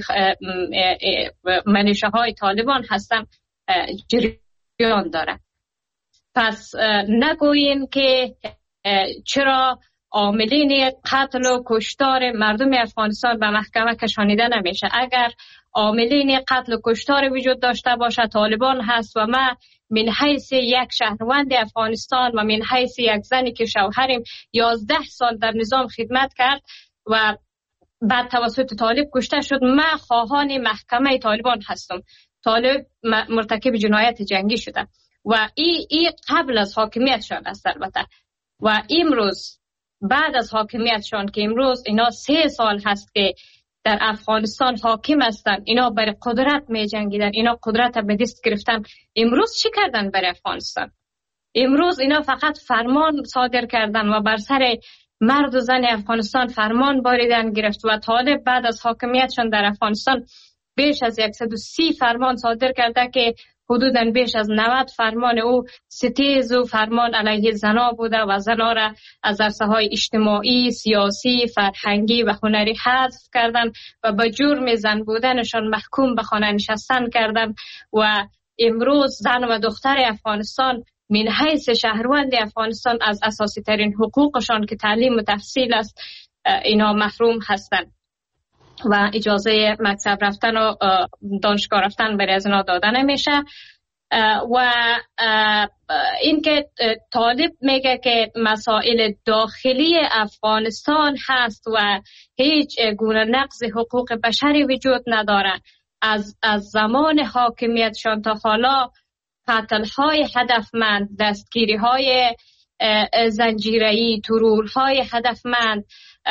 منشه های طالبان هستن جریان داره. پس نگوییم که چرا عاملین قتل و کشتار مردم افغانستان به محکمه کشانیده نمیشه. اگر عاملین قتل و کشتار وجود داشته باشه طالبان هست و ما من حیث یک شهروند افغانستان و من حیث یک زنی که شوهریم 11 سال در نظام خدمت کرد و بعد توسط طالب کشته شد، ما خواهان محکمه طالبان هستم. طالب مرتکب جنایت جنگی شده و این قبل از حاکمیتشان است البته و امروز بعد از حاکمیتشان که امروز اینا 3 سال هست که در افغانستان حاکم هستن، اینا برای قدرت می جنگیدن، اینا قدرت به دست گرفتن. امروز چی کردن برای افغانستان؟ امروز اینا فقط فرمان صادر کردن و بر سر مرد و زن افغانستان فرمان باریدن گرفت و طالب بعد از حاکمیتشان در افغانستان بیش از 130 فرمان صادر کرده که حدوداً بیش از 90 فرمان او ستیز و فرمان علیه زنا بوده و زنا را از عرصه‌های اجتماعی، سیاسی، فرهنگی و هنری حذف کردن و به جرم زن بودنشان محکوم به خانه نشستن کردن و امروز زن و دختر افغانستان من حیث شهروند افغانستان از اساسی ترین حقوقشان که تعلیم و تحصیل است اینا محروم هستند و اجازه مکتب رفتن و دانشگاه رفتن برای از اینا داده نمیشه. و اینکه طالب میگه که مسائل داخلی افغانستان هست و هیچ گونه نقض حقوق بشری وجود نداره. از زمان حاکمیتشان تا حالا قتل‌های هدفمند، دستگیری‌های زنجیره‌ای، ترورهای هدفمند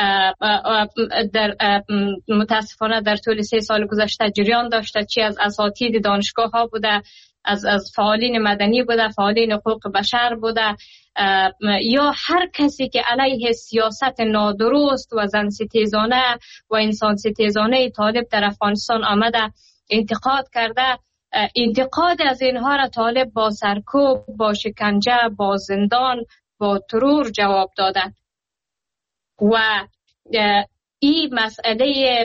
متاسفانه در طول 3 سال گذشته جریان داشته، چی از اساتید دانشگاه ها بوده، از فعالین مدنی بوده، فعالین حقوق بشر بوده یا هر کسی که علیه سیاست نادرست و زن ستیزانه و انسان ستیزانه طالب در افغانستان آمده انتقاد کرده. انتقاد از اینها را طالب با سرکوب، با شکنجه، با زندان، با ترور جواب داده و این مسئله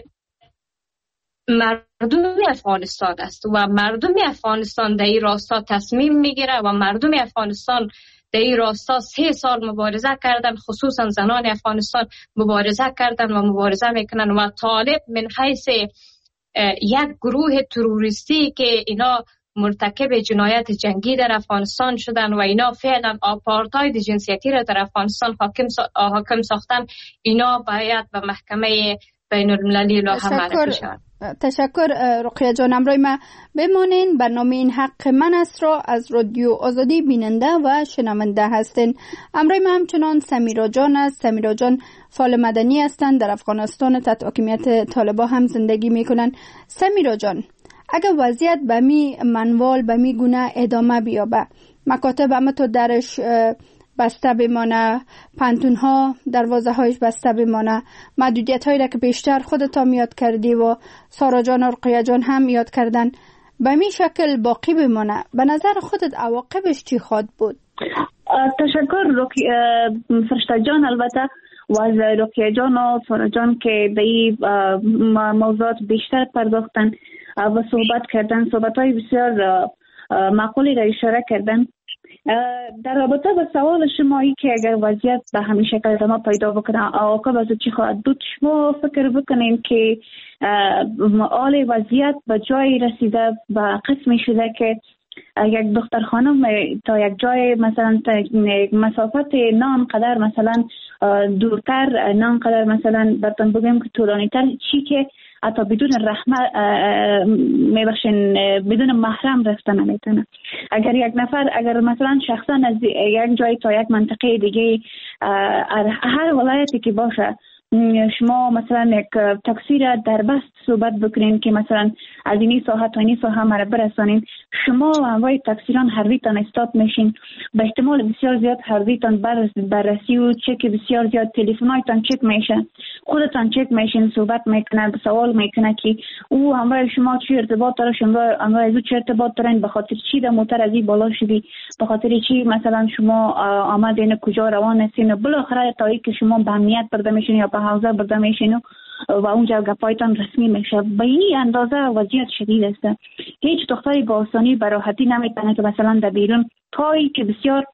مردم افغانستان است و مردم افغانستان در این راستا تصمیم میگیره و مردم افغانستان در این راستا 3 سال مبارزه کردن، خصوصا زنان افغانستان مبارزه کردن و مبارزه میکنن و طالب من حیث یک گروه تروریستی که اینا مرتکب جنایت جنگی در افغانستان شدن و اینا فعلا آپارتاید جنسیتی را در افغانستان حاکم ساختن، اینا باید به محکمه بین المللی لاها معرفی شود. تشکر رقیه جان. امروز ما بمانین برنامه این حق من است را از رادیو آزادی بیننده و شنونده هستین. امروز ما همچنان سمیرا جان است. سمیرا جان فعال مدنی هستند، در افغانستان تحت حاکمیت طالبان هم زندگی میکنن. سمیرا جان، اگر وضعیت به می منوال به می گونه ادامه بیابه، مکاتب همه تو درش بسته بمانه، پانتون ها دروازه هایش بسته بمانه، محدودیت هایی را که بیشتر خودت هم یاد کردی و سارا جان و رقیه جان هم یاد کردن به می شکل باقی بمانه، به نظر خودت عواقبش چی خواهد بود؟ تشکر فرشته جان. البته و از رقیه جان و سارا جان که به این موضوعات بیشتر پرداختن و صحبت کردن، صحبت های بسیار معقولی را اشاره کردن. در رابطه با سوال شما ای که اگر وضعیت به همین شکل ادامه پیدا بکنه عواقب از چی خواهد بود، شما فکر بکنین که حال وضعیت به جایی رسیده و قسمی شده که یک دختر خانم تا یک جای مثلا مسافت نان قدر مثلا دورتر، نان قدر مثلا براتون بگم که طولانی تر، چی که حتی بدون رحمت میبخشین بدون محرم رفتن نمیتونه. اگر یک نفر اگر مثلا شخصا از یک جای تا یک منطقه دیگه هر ولایتی که باشه شما مثلا یک تاکسی را در بست صحبت بکنین که مثلا از این ساحه تا این ساحه مرا برسانین، شما انواع تاکسیران هر ویتان استاپ میشین، به احتمال بسیار زیاد هر ویتان بررسی و چک بسیار زیاد، تلفن‌هایتان چک میشه، خودتان چک میشین، صحبت میکنه، سوال میکنه که او انواع شما چی ارتباط داره، شما انواع از او چی ارتباط دارین، به خاطر چی در موتر از این بالا شدی، به خاطر چی مثلا شما آمدین کجا روان هستین، بالاخره تا اینکه شما به امنیت برده میشین یا به حوزه برده میشین و اونجا گپایتان رسمی میشه. به این اندازه وضعیت شدید است. هیچ دختری با آسانی به راحتی نمیتونه که مثلا در بیرون پایی که بسیار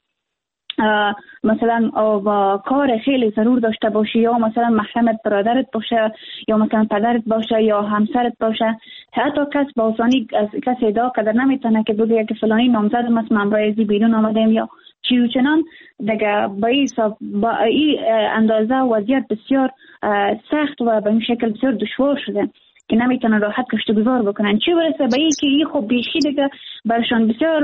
مثلا کار خیلی ضرور داشته باشه یا مثلا محرمت برادرت باشه یا مثلا پدرت باشه یا همسرت باشه، حتی کس با آسانی کس ادعا کردن نمیتونه که بگه که فلانی نامزدم است من برای بیرون آمدم یا چی و چنان. دیگه با این اندازه وضعیت بسیار سخت و به این شکل بسیار دشوار شده که نمیتونن راحت کشت گذار بکنن، چی برسه به این که این خب بیخی دیگه برشان بسیار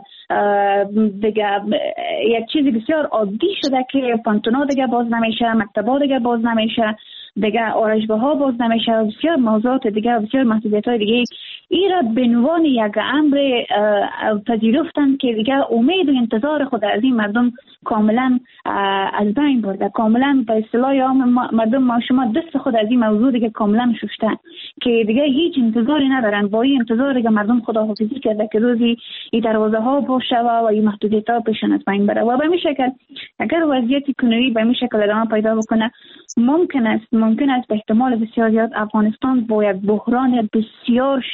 دیگه یک چیزی بسیار عادی شده که پانتونا دیگه باز نمیشه، مکتبا دیگه باز نمیشه، دیگه آرایشگاه ها باز نمیشه و بسیار موضوعات دیگه و بسیار محدودیت های دیگه. این را به عنوان یک امر پذیرفتن که دیگه امید و انتظار خود از این مردم کاملا از بین برده، کاملا به اصطلاح مردم ما شما دست خود از این موضوع دیگه کاملا شستن که دیگه هیچ انتظاری ندارن. با این انتظار دیگه مردم خداحافظی کرده که روزی این دروازه ها باشه و این محدودیت ها پیشن از بین بره و به این شکل اگر وضعیت کنونی به این شکل ادامه پیدا بکنه ممکن است به احتمال بسیار زیاد افغانستان با یک بحران بسیار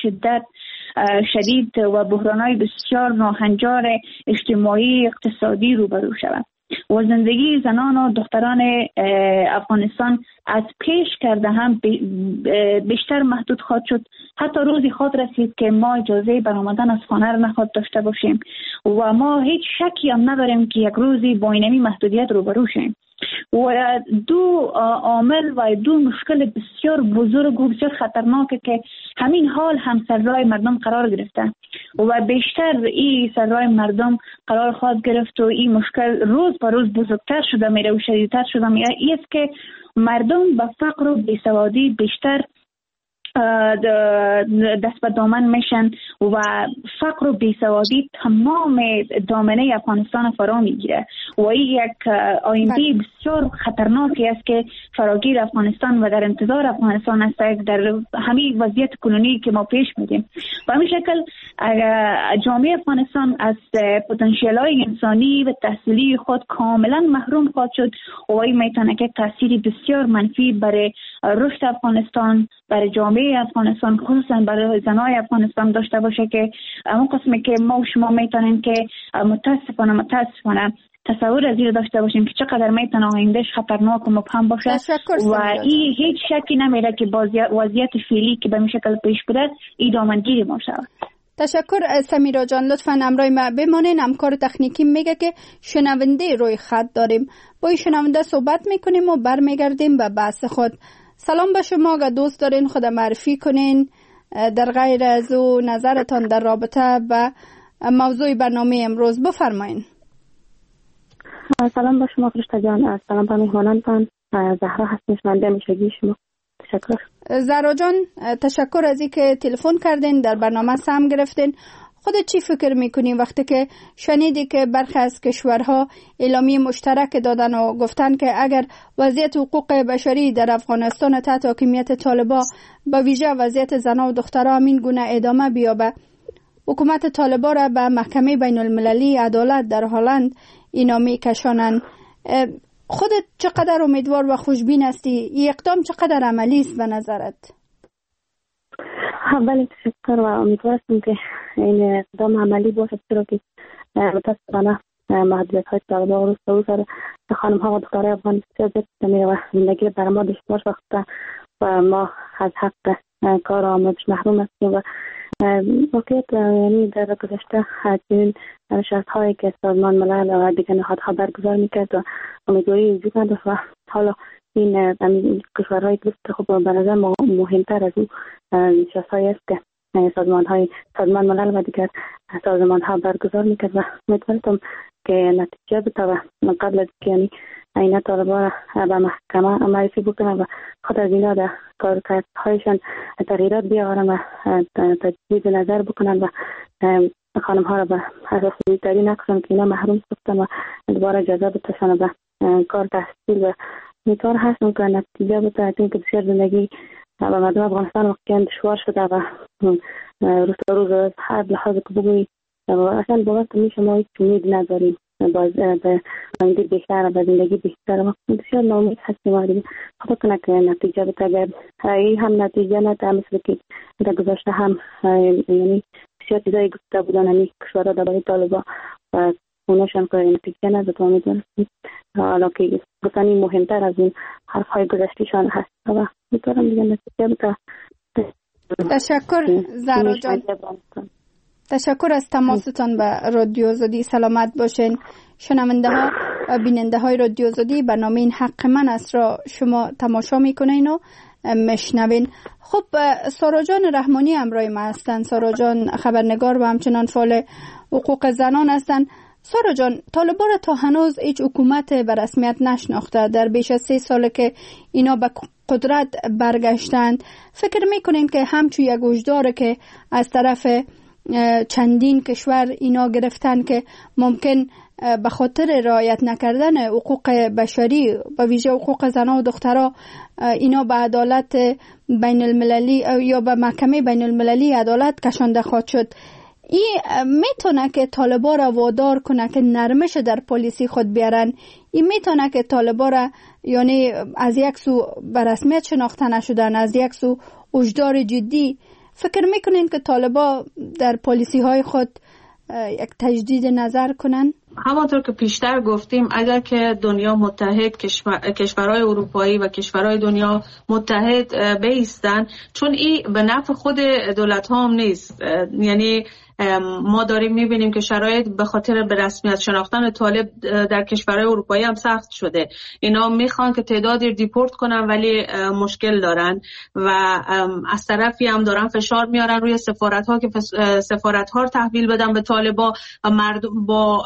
شدید و بحران‌های بسیار ناهنجار اجتماعی اقتصادی روبرو شود و زندگی زنان و دختران افغانستان از پیش کرده هم بیشتر محدود خواهد شد. حتی روزی خواهد رسید که ما اجازه برآمدن از خانه را نخواهد داشته باشیم و ما هیچ شکی هم نداریم که یک روزی با اینمی محدودیت روبرو شیم و دو عامل و دو مشکل بسیار بزرگ و بسیار خطرناکه که همین حال هم سر راه مردم قرار گرفته و بیشتر این سر راه مردم قرار خواهد گرفت و این مشکل روز به روز بزرگتر شده میره و شدیدتر شده میره. این است که مردم به فقر و بیسوادی بیشتر دست به دامن میشن و فقر و بیسوادی تمام دامنه افغانستان فرا میگیره و این یک آینده بسیار خطرناکی است که فراگیر افغانستان و در انتظار افغانستان است در همین وضعیت کنونی که ما پیش میدیم. به همین شکل جامعه افغانستان از پتانسیل های انسانی و تحصیلی خود کاملا محروم خواهد شد و این میتونه که تاثیری بسیار منفی برای رشد افغانستان، برای جامعه افغانستان، خصوصا برای زنای افغانستان داشته باشه که اون قسمی که ما و شما میتونیم که متاسفانه تصور از این داشته باشیم که چقدر میتونه آیندهش خطرناک و مبهم باشه و این هیچ شکی نمیره که وضعیت فعلی که به این شکل پیش بره این دامنگیری ما شود. تشکر سمیرا جان، لطفاً همراه ما بمانین. همکار تکنیکی میگه که شنونده روی خط داریم، با این شنونده صحبت میکنیم و برمیگردیم به بحث خود. سلام به شما، اگر دوست دارین خود معرفی کنین در غیر از او نظرتان در رابطه با موضوع برنامه امروز بفرمایین. سلام به شما فرشته جان، سلام به مهمانانتان. زهرا هستم، شنونده میشگی شما. تشکر. زهرا جان، تشکر از اینکه تلفن کردین، در برنامه سهم گرفتین. خودت چی فکر میکنی وقتی که شنیدی که برخی از کشورها اعلامیه مشترک دادن و گفتن که اگر وضعیت حقوق بشری در افغانستان تحت حاکمیت طالبان به ویژه وضعیت زنان و دخترها همین گونه ادامه بیابه، حکومت طالبان را به محکمه بین المللی عدالت در هلند اعلامیه کشانند، خودت چقدر امیدوار و خوشبین هستی؟ این اقدام چقدر عملی است به نظرت؟ بله تشکر و امیدوار هستم که این اقدام عملی باشد، چرا که متاسفانه محدودیت های طالبان روز به روز خانم ها و دخترای افغان بسیار زیاد و زندگی برای ما دشوار ساخته و ما از حق کار آموزش محروم هستیم و واقعیت یعنی در گذشته این نشست‌هایی که سازمان ملل و دیگر نهادها برگزار می‌کرد و امیدواری وجود نداشت و حالا این کشورهای دوست خب به نظر مهمتر از اون نشست‌هایی است که سازمان ملل و دیگر سازمان‌ها برگزار می‌کرد و امیدوارم که نتیجه بده و قبل از که یعنی این طالبان به محکمه معرفی بکنن و خود از اینا در کارکردهایشان تغییرات بیاورن و تجدید نظر بکنن و خانم ها را به اساس بی‌تری نکنن که اینا محروم ساختن و دوباره اجازه بتشن به کار تحصیل و میتوان هستم که نتیجه بده که بسیار زندگی و مردم افغانستان واقعا دشوار شده و روز تا روز از هر لحاظ که بگویی اصلا باور میشه ما هیچ امید نداریم به آینده بهتر و زندگی بهتر و بسیار ناامید هستیم و دیگه خدا کنه که نتیجه بده. اگر این هم نتیجه نده مثل که در گذشته هم یعنی بسیار چیزایی گفته بودن همین کشورها درباره طالبان و اوناشان که نتیجه نده تو امیدوارم حالا که گفتنی مهمتر از این حرفهای گذشتهشان هست و میتونم دیگه نتیجه بده. تشکر زهرا جان، تشکر از تماستان به رادیو آزادی. سلامت باشین. شنونده ها و بیننده های رادیو آزادی، برنامه این حق من است را شما تماشا میکنین و مشنوین. خب سارا جان رحمانی همراه ما هستن. سارا جان خبرنگار و همچنان فعال حقوق زنان هستن. سارا جان، طالبان تا هنوز هیچ حکومت به رسمیت نشناخته. در بیش از 3 ساله که اینا به قدرت برگشتند، فکر میکنین که همچون یک هشدار که از طرف چندین کشور اینا گرفتن که ممکن به خاطر رعایت نکردن حقوق بشری و ویژه حقوق زنان و دخترها اینا به عدالت بین المللی یا به محکمه بین المللی عدالت کشانده خواهد شد، این میتونه که طالبان را وادار کنه که نرمش در پالیسی خود بیارن؟ این میتونه که طالبان را یعنی از یک سو به رسمیت شناخته نشدن، از یک سو هشدار جدی؟ فکر میکنین که طالبان در پالیسی های خود یک تجدید نظر کنن؟ همانطور که پیشتر گفتیم، اگر که دنیا متحد، کشورهای اروپایی و کشورهای دنیا متحد بایستن، چون این به نفع خود دولت ها هم نیست. یعنی ما داریم میبینیم که شرایط به خاطر به رسمیت شناختن طالب در کشورهای اروپایی هم سخت شده. اینا میخوان که تعدادی دیپورت کنن ولی مشکل دارن و از طرفی هم دارن فشار میارن روی سفارت ها که سفارت ها رو تحویل بدن به طالبان و مردم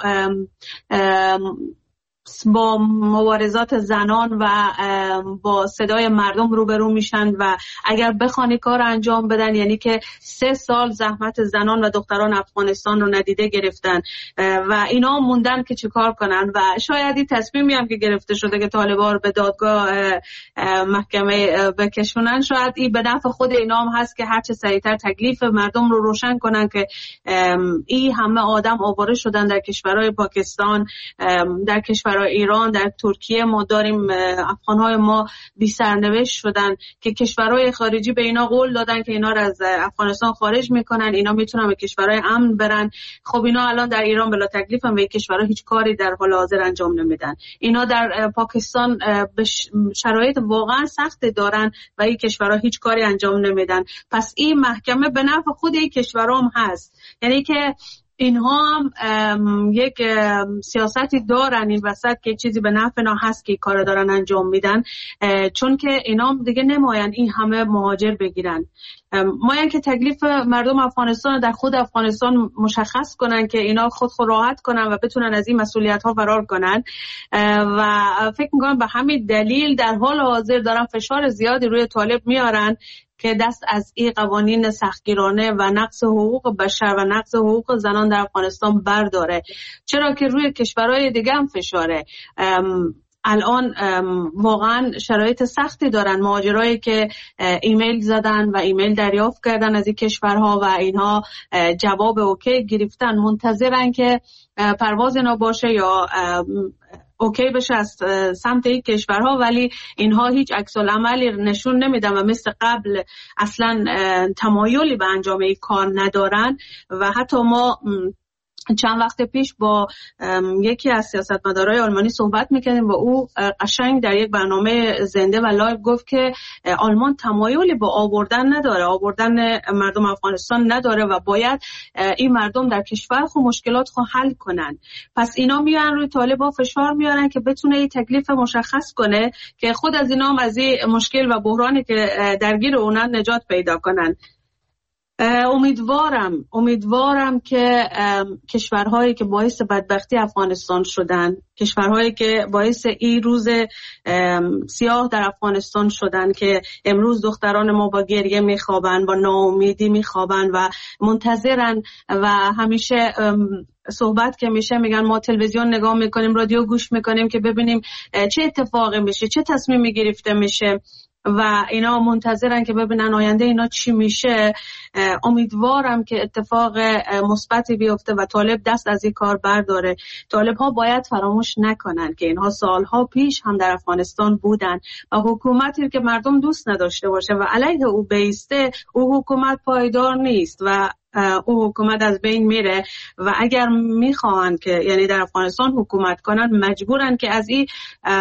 با مبارزات زنان و با صدای مردم روبرو میشن و اگر بخوانی کار انجام بدن، یعنی که 3 سال زحمت زنان و دختران افغانستان رو ندیده گرفتن و اینا موندن که چه کار کنن و شاید این تصمیمی هم که گرفته شده که طالبان رو به دادگاه محکمه بکشونن، شاید این به نفع خود اینا هم هست که هرچه سریعتر تکلیف مردم رو روشن کنن که این همه آدم آواره شدن در کشورهای پاکستان، در کشورهای ایران، در ترکیه ما داریم افغانهای ما بی سرنوشت شدن که کشورهای خارجی به اینا قول دادن که اینا رو از افغانستان خارج میکنن، اینا میتونن به کشورهای امن برن. خب اینا الان در ایران بلا تکلیف هم به کشورها هیچ کاری در حال حاضر انجام نمیدن. اینا در پاکستان به شرایط واقعا سخت دارن و این کشورها هیچ کاری انجام نمیدن. پس این محکمه به نفع خود این کشورها هم هست، یعنی که اینها هم یک سیاستی دارن این وسط که چیزی به نفع اینا هست که کار دارن انجام میدن، چون که اینا دیگه نماین این همه مهاجر بگیرن. ماین که تکلیف مردم افغانستان در خود افغانستان مشخص کنن که اینا خود راحت کنن و بتونن از این مسئولیت ها فرار کنن و فکر میکنم به همین دلیل در حال حاضر دارن فشار زیادی روی طالب میارن که دست از این قوانین سختگیرانه و نقض حقوق بشر و نقض حقوق زنان در افغانستان برداره، چرا که روی کشورهای دیگه هم فشاره. الان واقعا شرایط سختی دارن مهاجرایی که ایمیل زدن و ایمیل دریافت کردن از این کشورها و اینها جواب اوکی گرفتن، منتظرن که پرواز اینا باشه یا اوکی بشه از سمت این کشورها، ولی اینها هیچ عکس العملی نشون نمیدن و مثل قبل اصلا تمایلی به انجام این کار ندارن و حتی ما چند وقت پیش با یکی از سیاستمدارای آلمانی صحبت میکردیم و او قشنگ در یک برنامه زنده و لایو گفت که آلمان تمایلی با آوردن نداره، آوردن مردم افغانستان نداره و باید این مردم در کشور خود مشکلات خود حل کنن. پس اینا میان روی طالبان فشار میارن که بتونه این تکلیف مشخص کنه که خود از اینا از این مشکل و بحرانی که درگیر اونن نجات پیدا کنن. امیدوارم که کشورهایی که باعث بدبختی افغانستان شدن، کشورهایی که باعث این روز سیاه در افغانستان شدن که امروز دختران ما با گریه میخوابن، با ناامیدی میخوابن و منتظرن و همیشه صحبت که میشه میگن ما تلویزیون نگاه میکنیم، رادیو گوش میکنیم که ببینیم چه اتفاقی میشه، چه تصمیمی گرفته میشه و اینا منتظرن که ببینن آینده اینا چی میشه. امیدوارم که اتفاق مثبتی بیفته و طالب دست از این کار برداره. طالب ها باید فراموش نکنن که اینها سالها پیش هم در افغانستان بودن و حکومتی که مردم دوست نداشته باشه و علیه او بیسته، او حکومت پایدار نیست و او حکومت از بین میره و اگر میخوان که یعنی در افغانستان حکومت کنن مجبورن که از این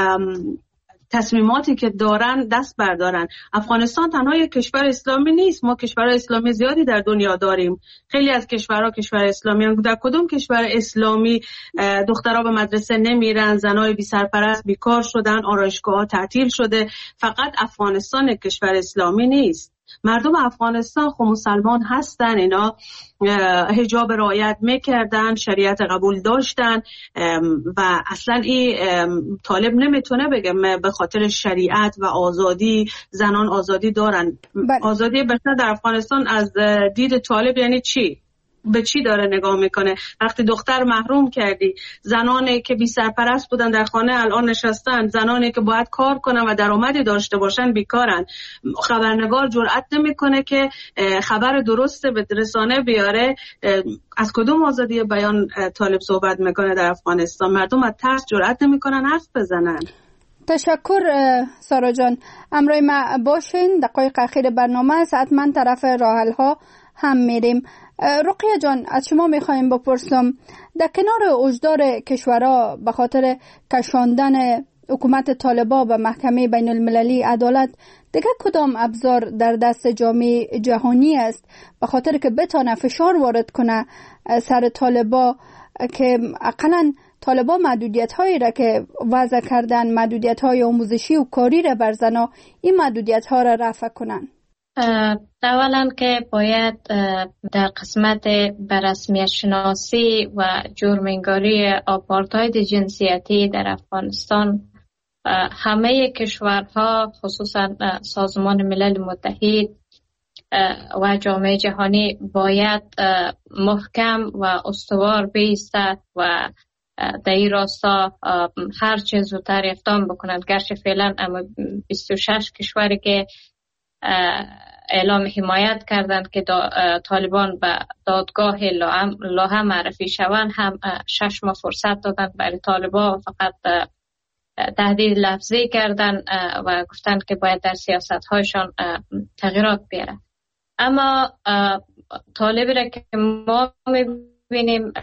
تصمیماتی که دارن دست بردارن. افغانستان تنها یک کشور اسلامی نیست، ما کشورهای اسلامی زیادی در دنیا داریم. خیلی از کشورها کشور اسلامی هستند. در کدوم کشور اسلامی دخترها به مدرسه نمیرن، زنای بی سرپرست بیکار شدن، آرایشگاه‌ها تعطیل شده؟ فقط افغانستان کشور اسلامی نیست. مردم افغانستان خود مسلمان هستن، اینا حجاب رعایت میکردن، شریعت قبول داشتن و اصلا این طالب نمیتونه بگه به خاطر شریعت و آزادی زنان آزادی دارن. آزادی بشر در افغانستان از دید طالب یعنی چی؟ به چی داره نگاه میکنه؟ وقتی دختر محروم کردی، زنانی که بی سرپرست بودن در خانه الان نشستن، زنانی که باید کار کنن و درآمدی داشته باشن بیکارن. خبرنگار جرئت نمیکنه که خبر درست به رسانه بیاره. از کدوم آزادی بیان طالب صحبت میکنه در افغانستان؟ مردم از ترس جرئت نمیکنن حرف بزنن. تشکر سارا جان. همراه ما باشین. دقایق اخیر برنامه است، حتما طرف راحل ها هم میریم. رقیه جان، از شما میخوایم بپرسم، در کنار اجدار کشورها به خاطر کشاندن حکومت طالبان به محکمه بین المللی عدالت، دیگه کدام ابزار در دست جامعه جهانی است به خاطر که بتانه فشار وارد کنه سر طالبان که اقلا طالبان محدودیت هایی را که وضع کردن، محدودیت های آموزشی و کاری را بر زنا، این محدودیت ها را رفع کنن؟ اولا که باید در قسمت بررسمیت شناسی و جرم‌انگاری آپارتاید جنسیتی در افغانستان همه کشورها خصوصا سازمان ملل متحد و جامعه جهانی باید محکم و استوار بایستد و در این راستا هر چه زودتر اقدام بکنند. گرچه فعلا 26 کشوری که اعلام حمایت کردند که طالبان به دادگاه لاهه معرفی شوند، هم 6 ماه فرصت دادند برای طالبان، فقط تهدید لفظی کردند و گفتند که باید در سیاست هایشان تغییرات بیاره. اما طالبی را که ما میبینیم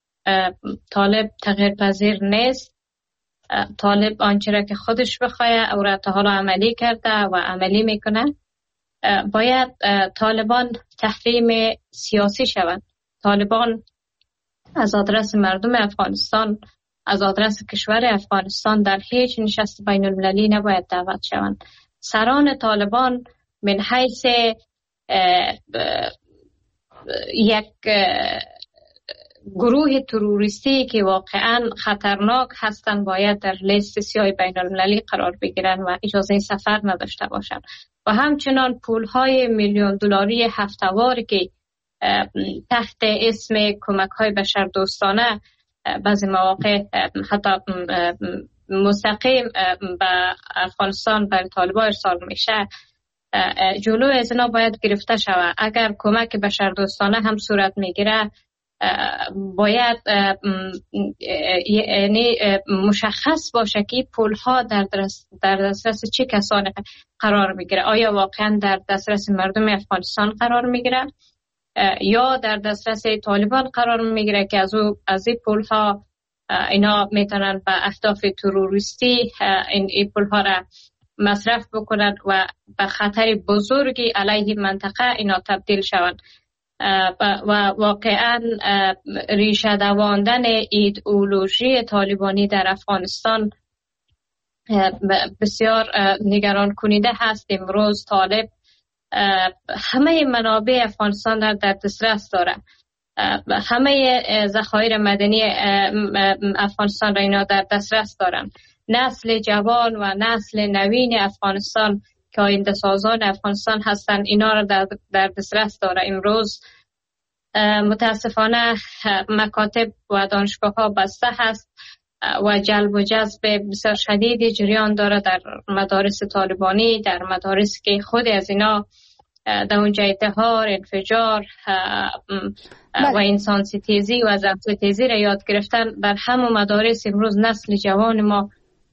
طالب تغییر پذیر نیست. طالب آنچه را که خودش بخواه او را تا حالا عملی کرده و عملی میکنه. باید طالبان تحریم سیاسی شوند. طالبان از آدرس مردم افغانستان، از آدرس کشور افغانستان در هیچ نشست بین المللی نباید دعوت شوند. سران طالبان من حیث یک گروه تروریستی که واقعا خطرناک هستند باید در لیست سیاه بین المللی قرار بگیرن و اجازه سفر نداشته باشند و همچنان پولهای میلیون دلاری هفته‌وار که تحت اسم کمک‌های بشردوستانه بعضی مواقع حتی مستقیم به افغانستان برای طالبان ارسال میشه، جلوی از اینا باید گرفته شود. اگر کمک بشردوستانه هم صورت میگیره باید یعنی مشخص باشه که پولها در دسترس چه کسانی قرار میگیره. آیا واقعا در دسترس مردم افغانستان قرار میگیره یا در دسترس طالبان قرار میگیره که از این پول ها اینا میتونن به اهداف تروریستی این پول ها را مصرف بکنند و به خطر بزرگی علیه منطقه اینا تبدیل شوند و واقعا ریشه دواندن ایدئولوژی طالبانی در افغانستان بسیار نگران کننده هست. امروز طالب همه منابع افغانستان را در دسترس داره، همه ذخایر مدنی افغانستان را اینا در دسترس دارن. نسل جوان و نسل نوین افغانستان که آینده سازان افغانستان هستند اینا را در دسترس داره. امروز متاسفانه مکاتب و دانشگاه ها بسته هست و جلب و جذب بسیار شدیدی جریان داره در مدارس طالبانی، در مدارس که خود از اینا در اونجا انتحار، انفجار و انسان ستیزی و ضبط ستیزی را یاد گرفتن. در همون مدارس امروز نسل جوان ما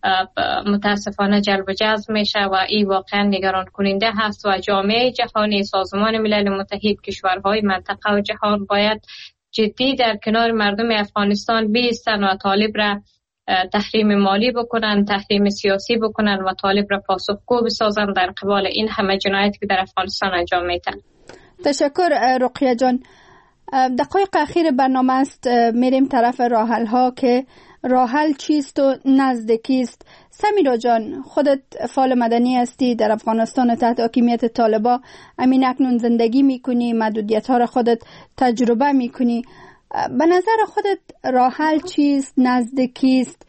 متاسفانه جلب و جذب میشه و این واقعا نگران کننده هست و جامعه جهانی، سازمان ملل متحد، کشورهای منطقه و جهان باید جدی در کنار مردم افغانستان بایستن و طالب را تحریم مالی بکنن، تحریم سیاسی بکنن و طالب را پاسخگو بسازن در قبال این همه جنایت که در افغانستان انجام میدن. تشکر رقیه جان. دقایق اخیر برنامه است، میریم طرف راحل ها که راحل چیست و نزدیکی است. سمیرا جان، خودت فعال مدنی هستی، در افغانستان تحت حاکمیت طالبا امین اکنون زندگی میکنی، محدودیت ها را خودت تجربه میکنی. به نظر خودت راحل چیست، نزدیکی است؟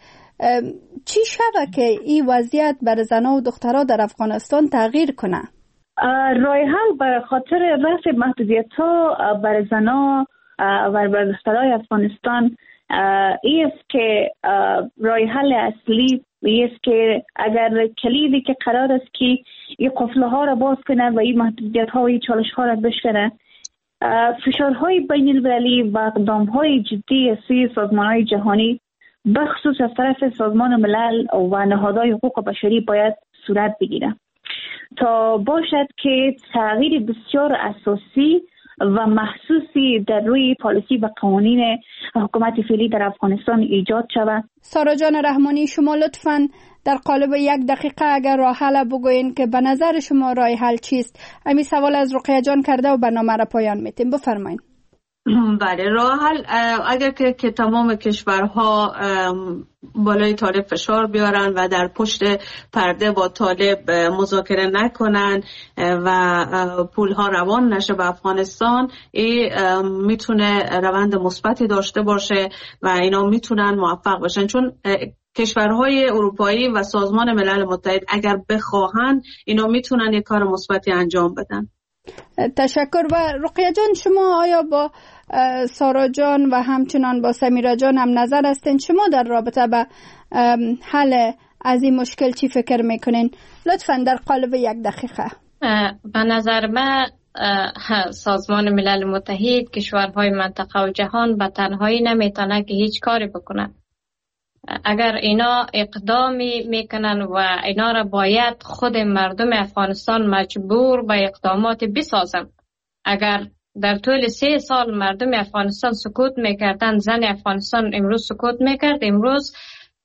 چی شده که این وضعیت بر زنها و دخترها در افغانستان تغییر کنه؟ راه حل به خاطر رفع محدودیت ها بر زنها و بر دخترهای افغانستان این است که راه حل اصلی است که اگر کلیدی که قرار است که این قفله ها را باز کنه و این محدودیت ها و این چالش ها را بشکنه، فشارهای بین المللی و اقدامهای جدی از سوی سازمانهای جهانی بخصوص از طرف سازمان ملل و نهادهای حقوق بشری باید صورت بگیره تا باشد که تغییر بسیار اساسی و محسوسی در روی پالیسی و قوانین حکومت فعلی در افغانستان ایجاد شود. سارا جان رحمانی، شما لطفاً در قالب 1 دقیقه اگر راه حل بگوین که به نظر شما راه حل چیست؟ همین سوال از رقیه جان کرده و برنامه را پایان میتیم. بفرمایید. بله، راه حل اگر که تمام کشورها بالای طالب فشار بیارن و در پشت پرده با طالب مذاکره نکنن و پولها روان نشه به افغانستان، این میتونه روند مثبتی داشته باشه و اینا میتونن موفق باشن، چون کشورهای اروپایی و سازمان ملل متحد اگر بخواهن اینا میتونن یک کار مثبتی انجام بدن. تشکر. و رقیه جان، شما آیا با سارا جان و همچنان با سمیرا جان هم نظر هستین؟ شما در رابطه به حل از این مشکل چی فکر میکنین؟ لطفاً در قالب 1 دقیقه. به نظر من سازمان ملل متحد، کشورهای منطقه و جهان به تنهایی نمیتونه که هیچ کاری بکنه. اگر اینا اقدامی میکنن و اینا را باید خود مردم افغانستان مجبور به اقدامات بسازن. اگر در طول 3 سال مردم افغانستان سکوت میکردن، زن افغانستان امروز سکوت میکرد، امروز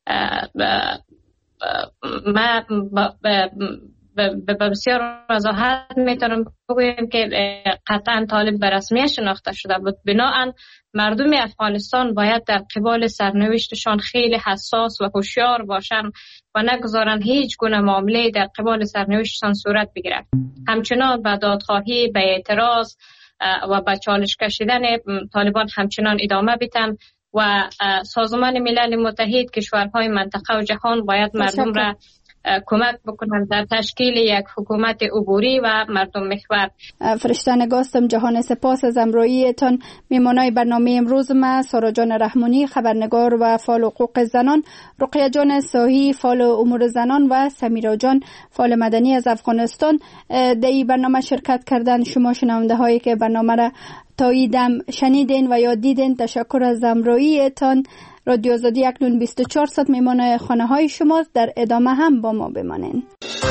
ما به بسیار وضاحت میتونم بگویم که قطعا طالب به رسمیت شناخته شده بود. بنابراین مردم افغانستان باید در قبال سرنوشتشان خیلی حساس و هوشیار باشن و نگذارن هیچ گونه معامله در قبال سرنوشتشان صورت بگیرد. همچنان به دادخواهی، به اعتراض و به چالش کشیدن طالبان همچنان ادامه بدن و سازمان ملل متحد، کشورهای منطقه و جهان باید مردم را کمک بکنند در تشکیل یک حکومت عبوری و مردم محور. فرشته نگاستم، جهان سپاس از امرویتان. میمانای برنامه امروز ما سارا جان رحمانی، خبرنگار و فعال حقوق زنان، رقیه جان ساهی، فعال امور زنان و سمیرا جان، فعال مدنی از افغانستان در این برنامه شرکت کردن. شما شنونده هایی که برنامه را تاییدم شنیدین و یا دیدین، تشکر از امرویتان. رادیو آزادی اکنون 24 ساعت میمانه خانه های شماست. در ادامه هم با ما بمانین.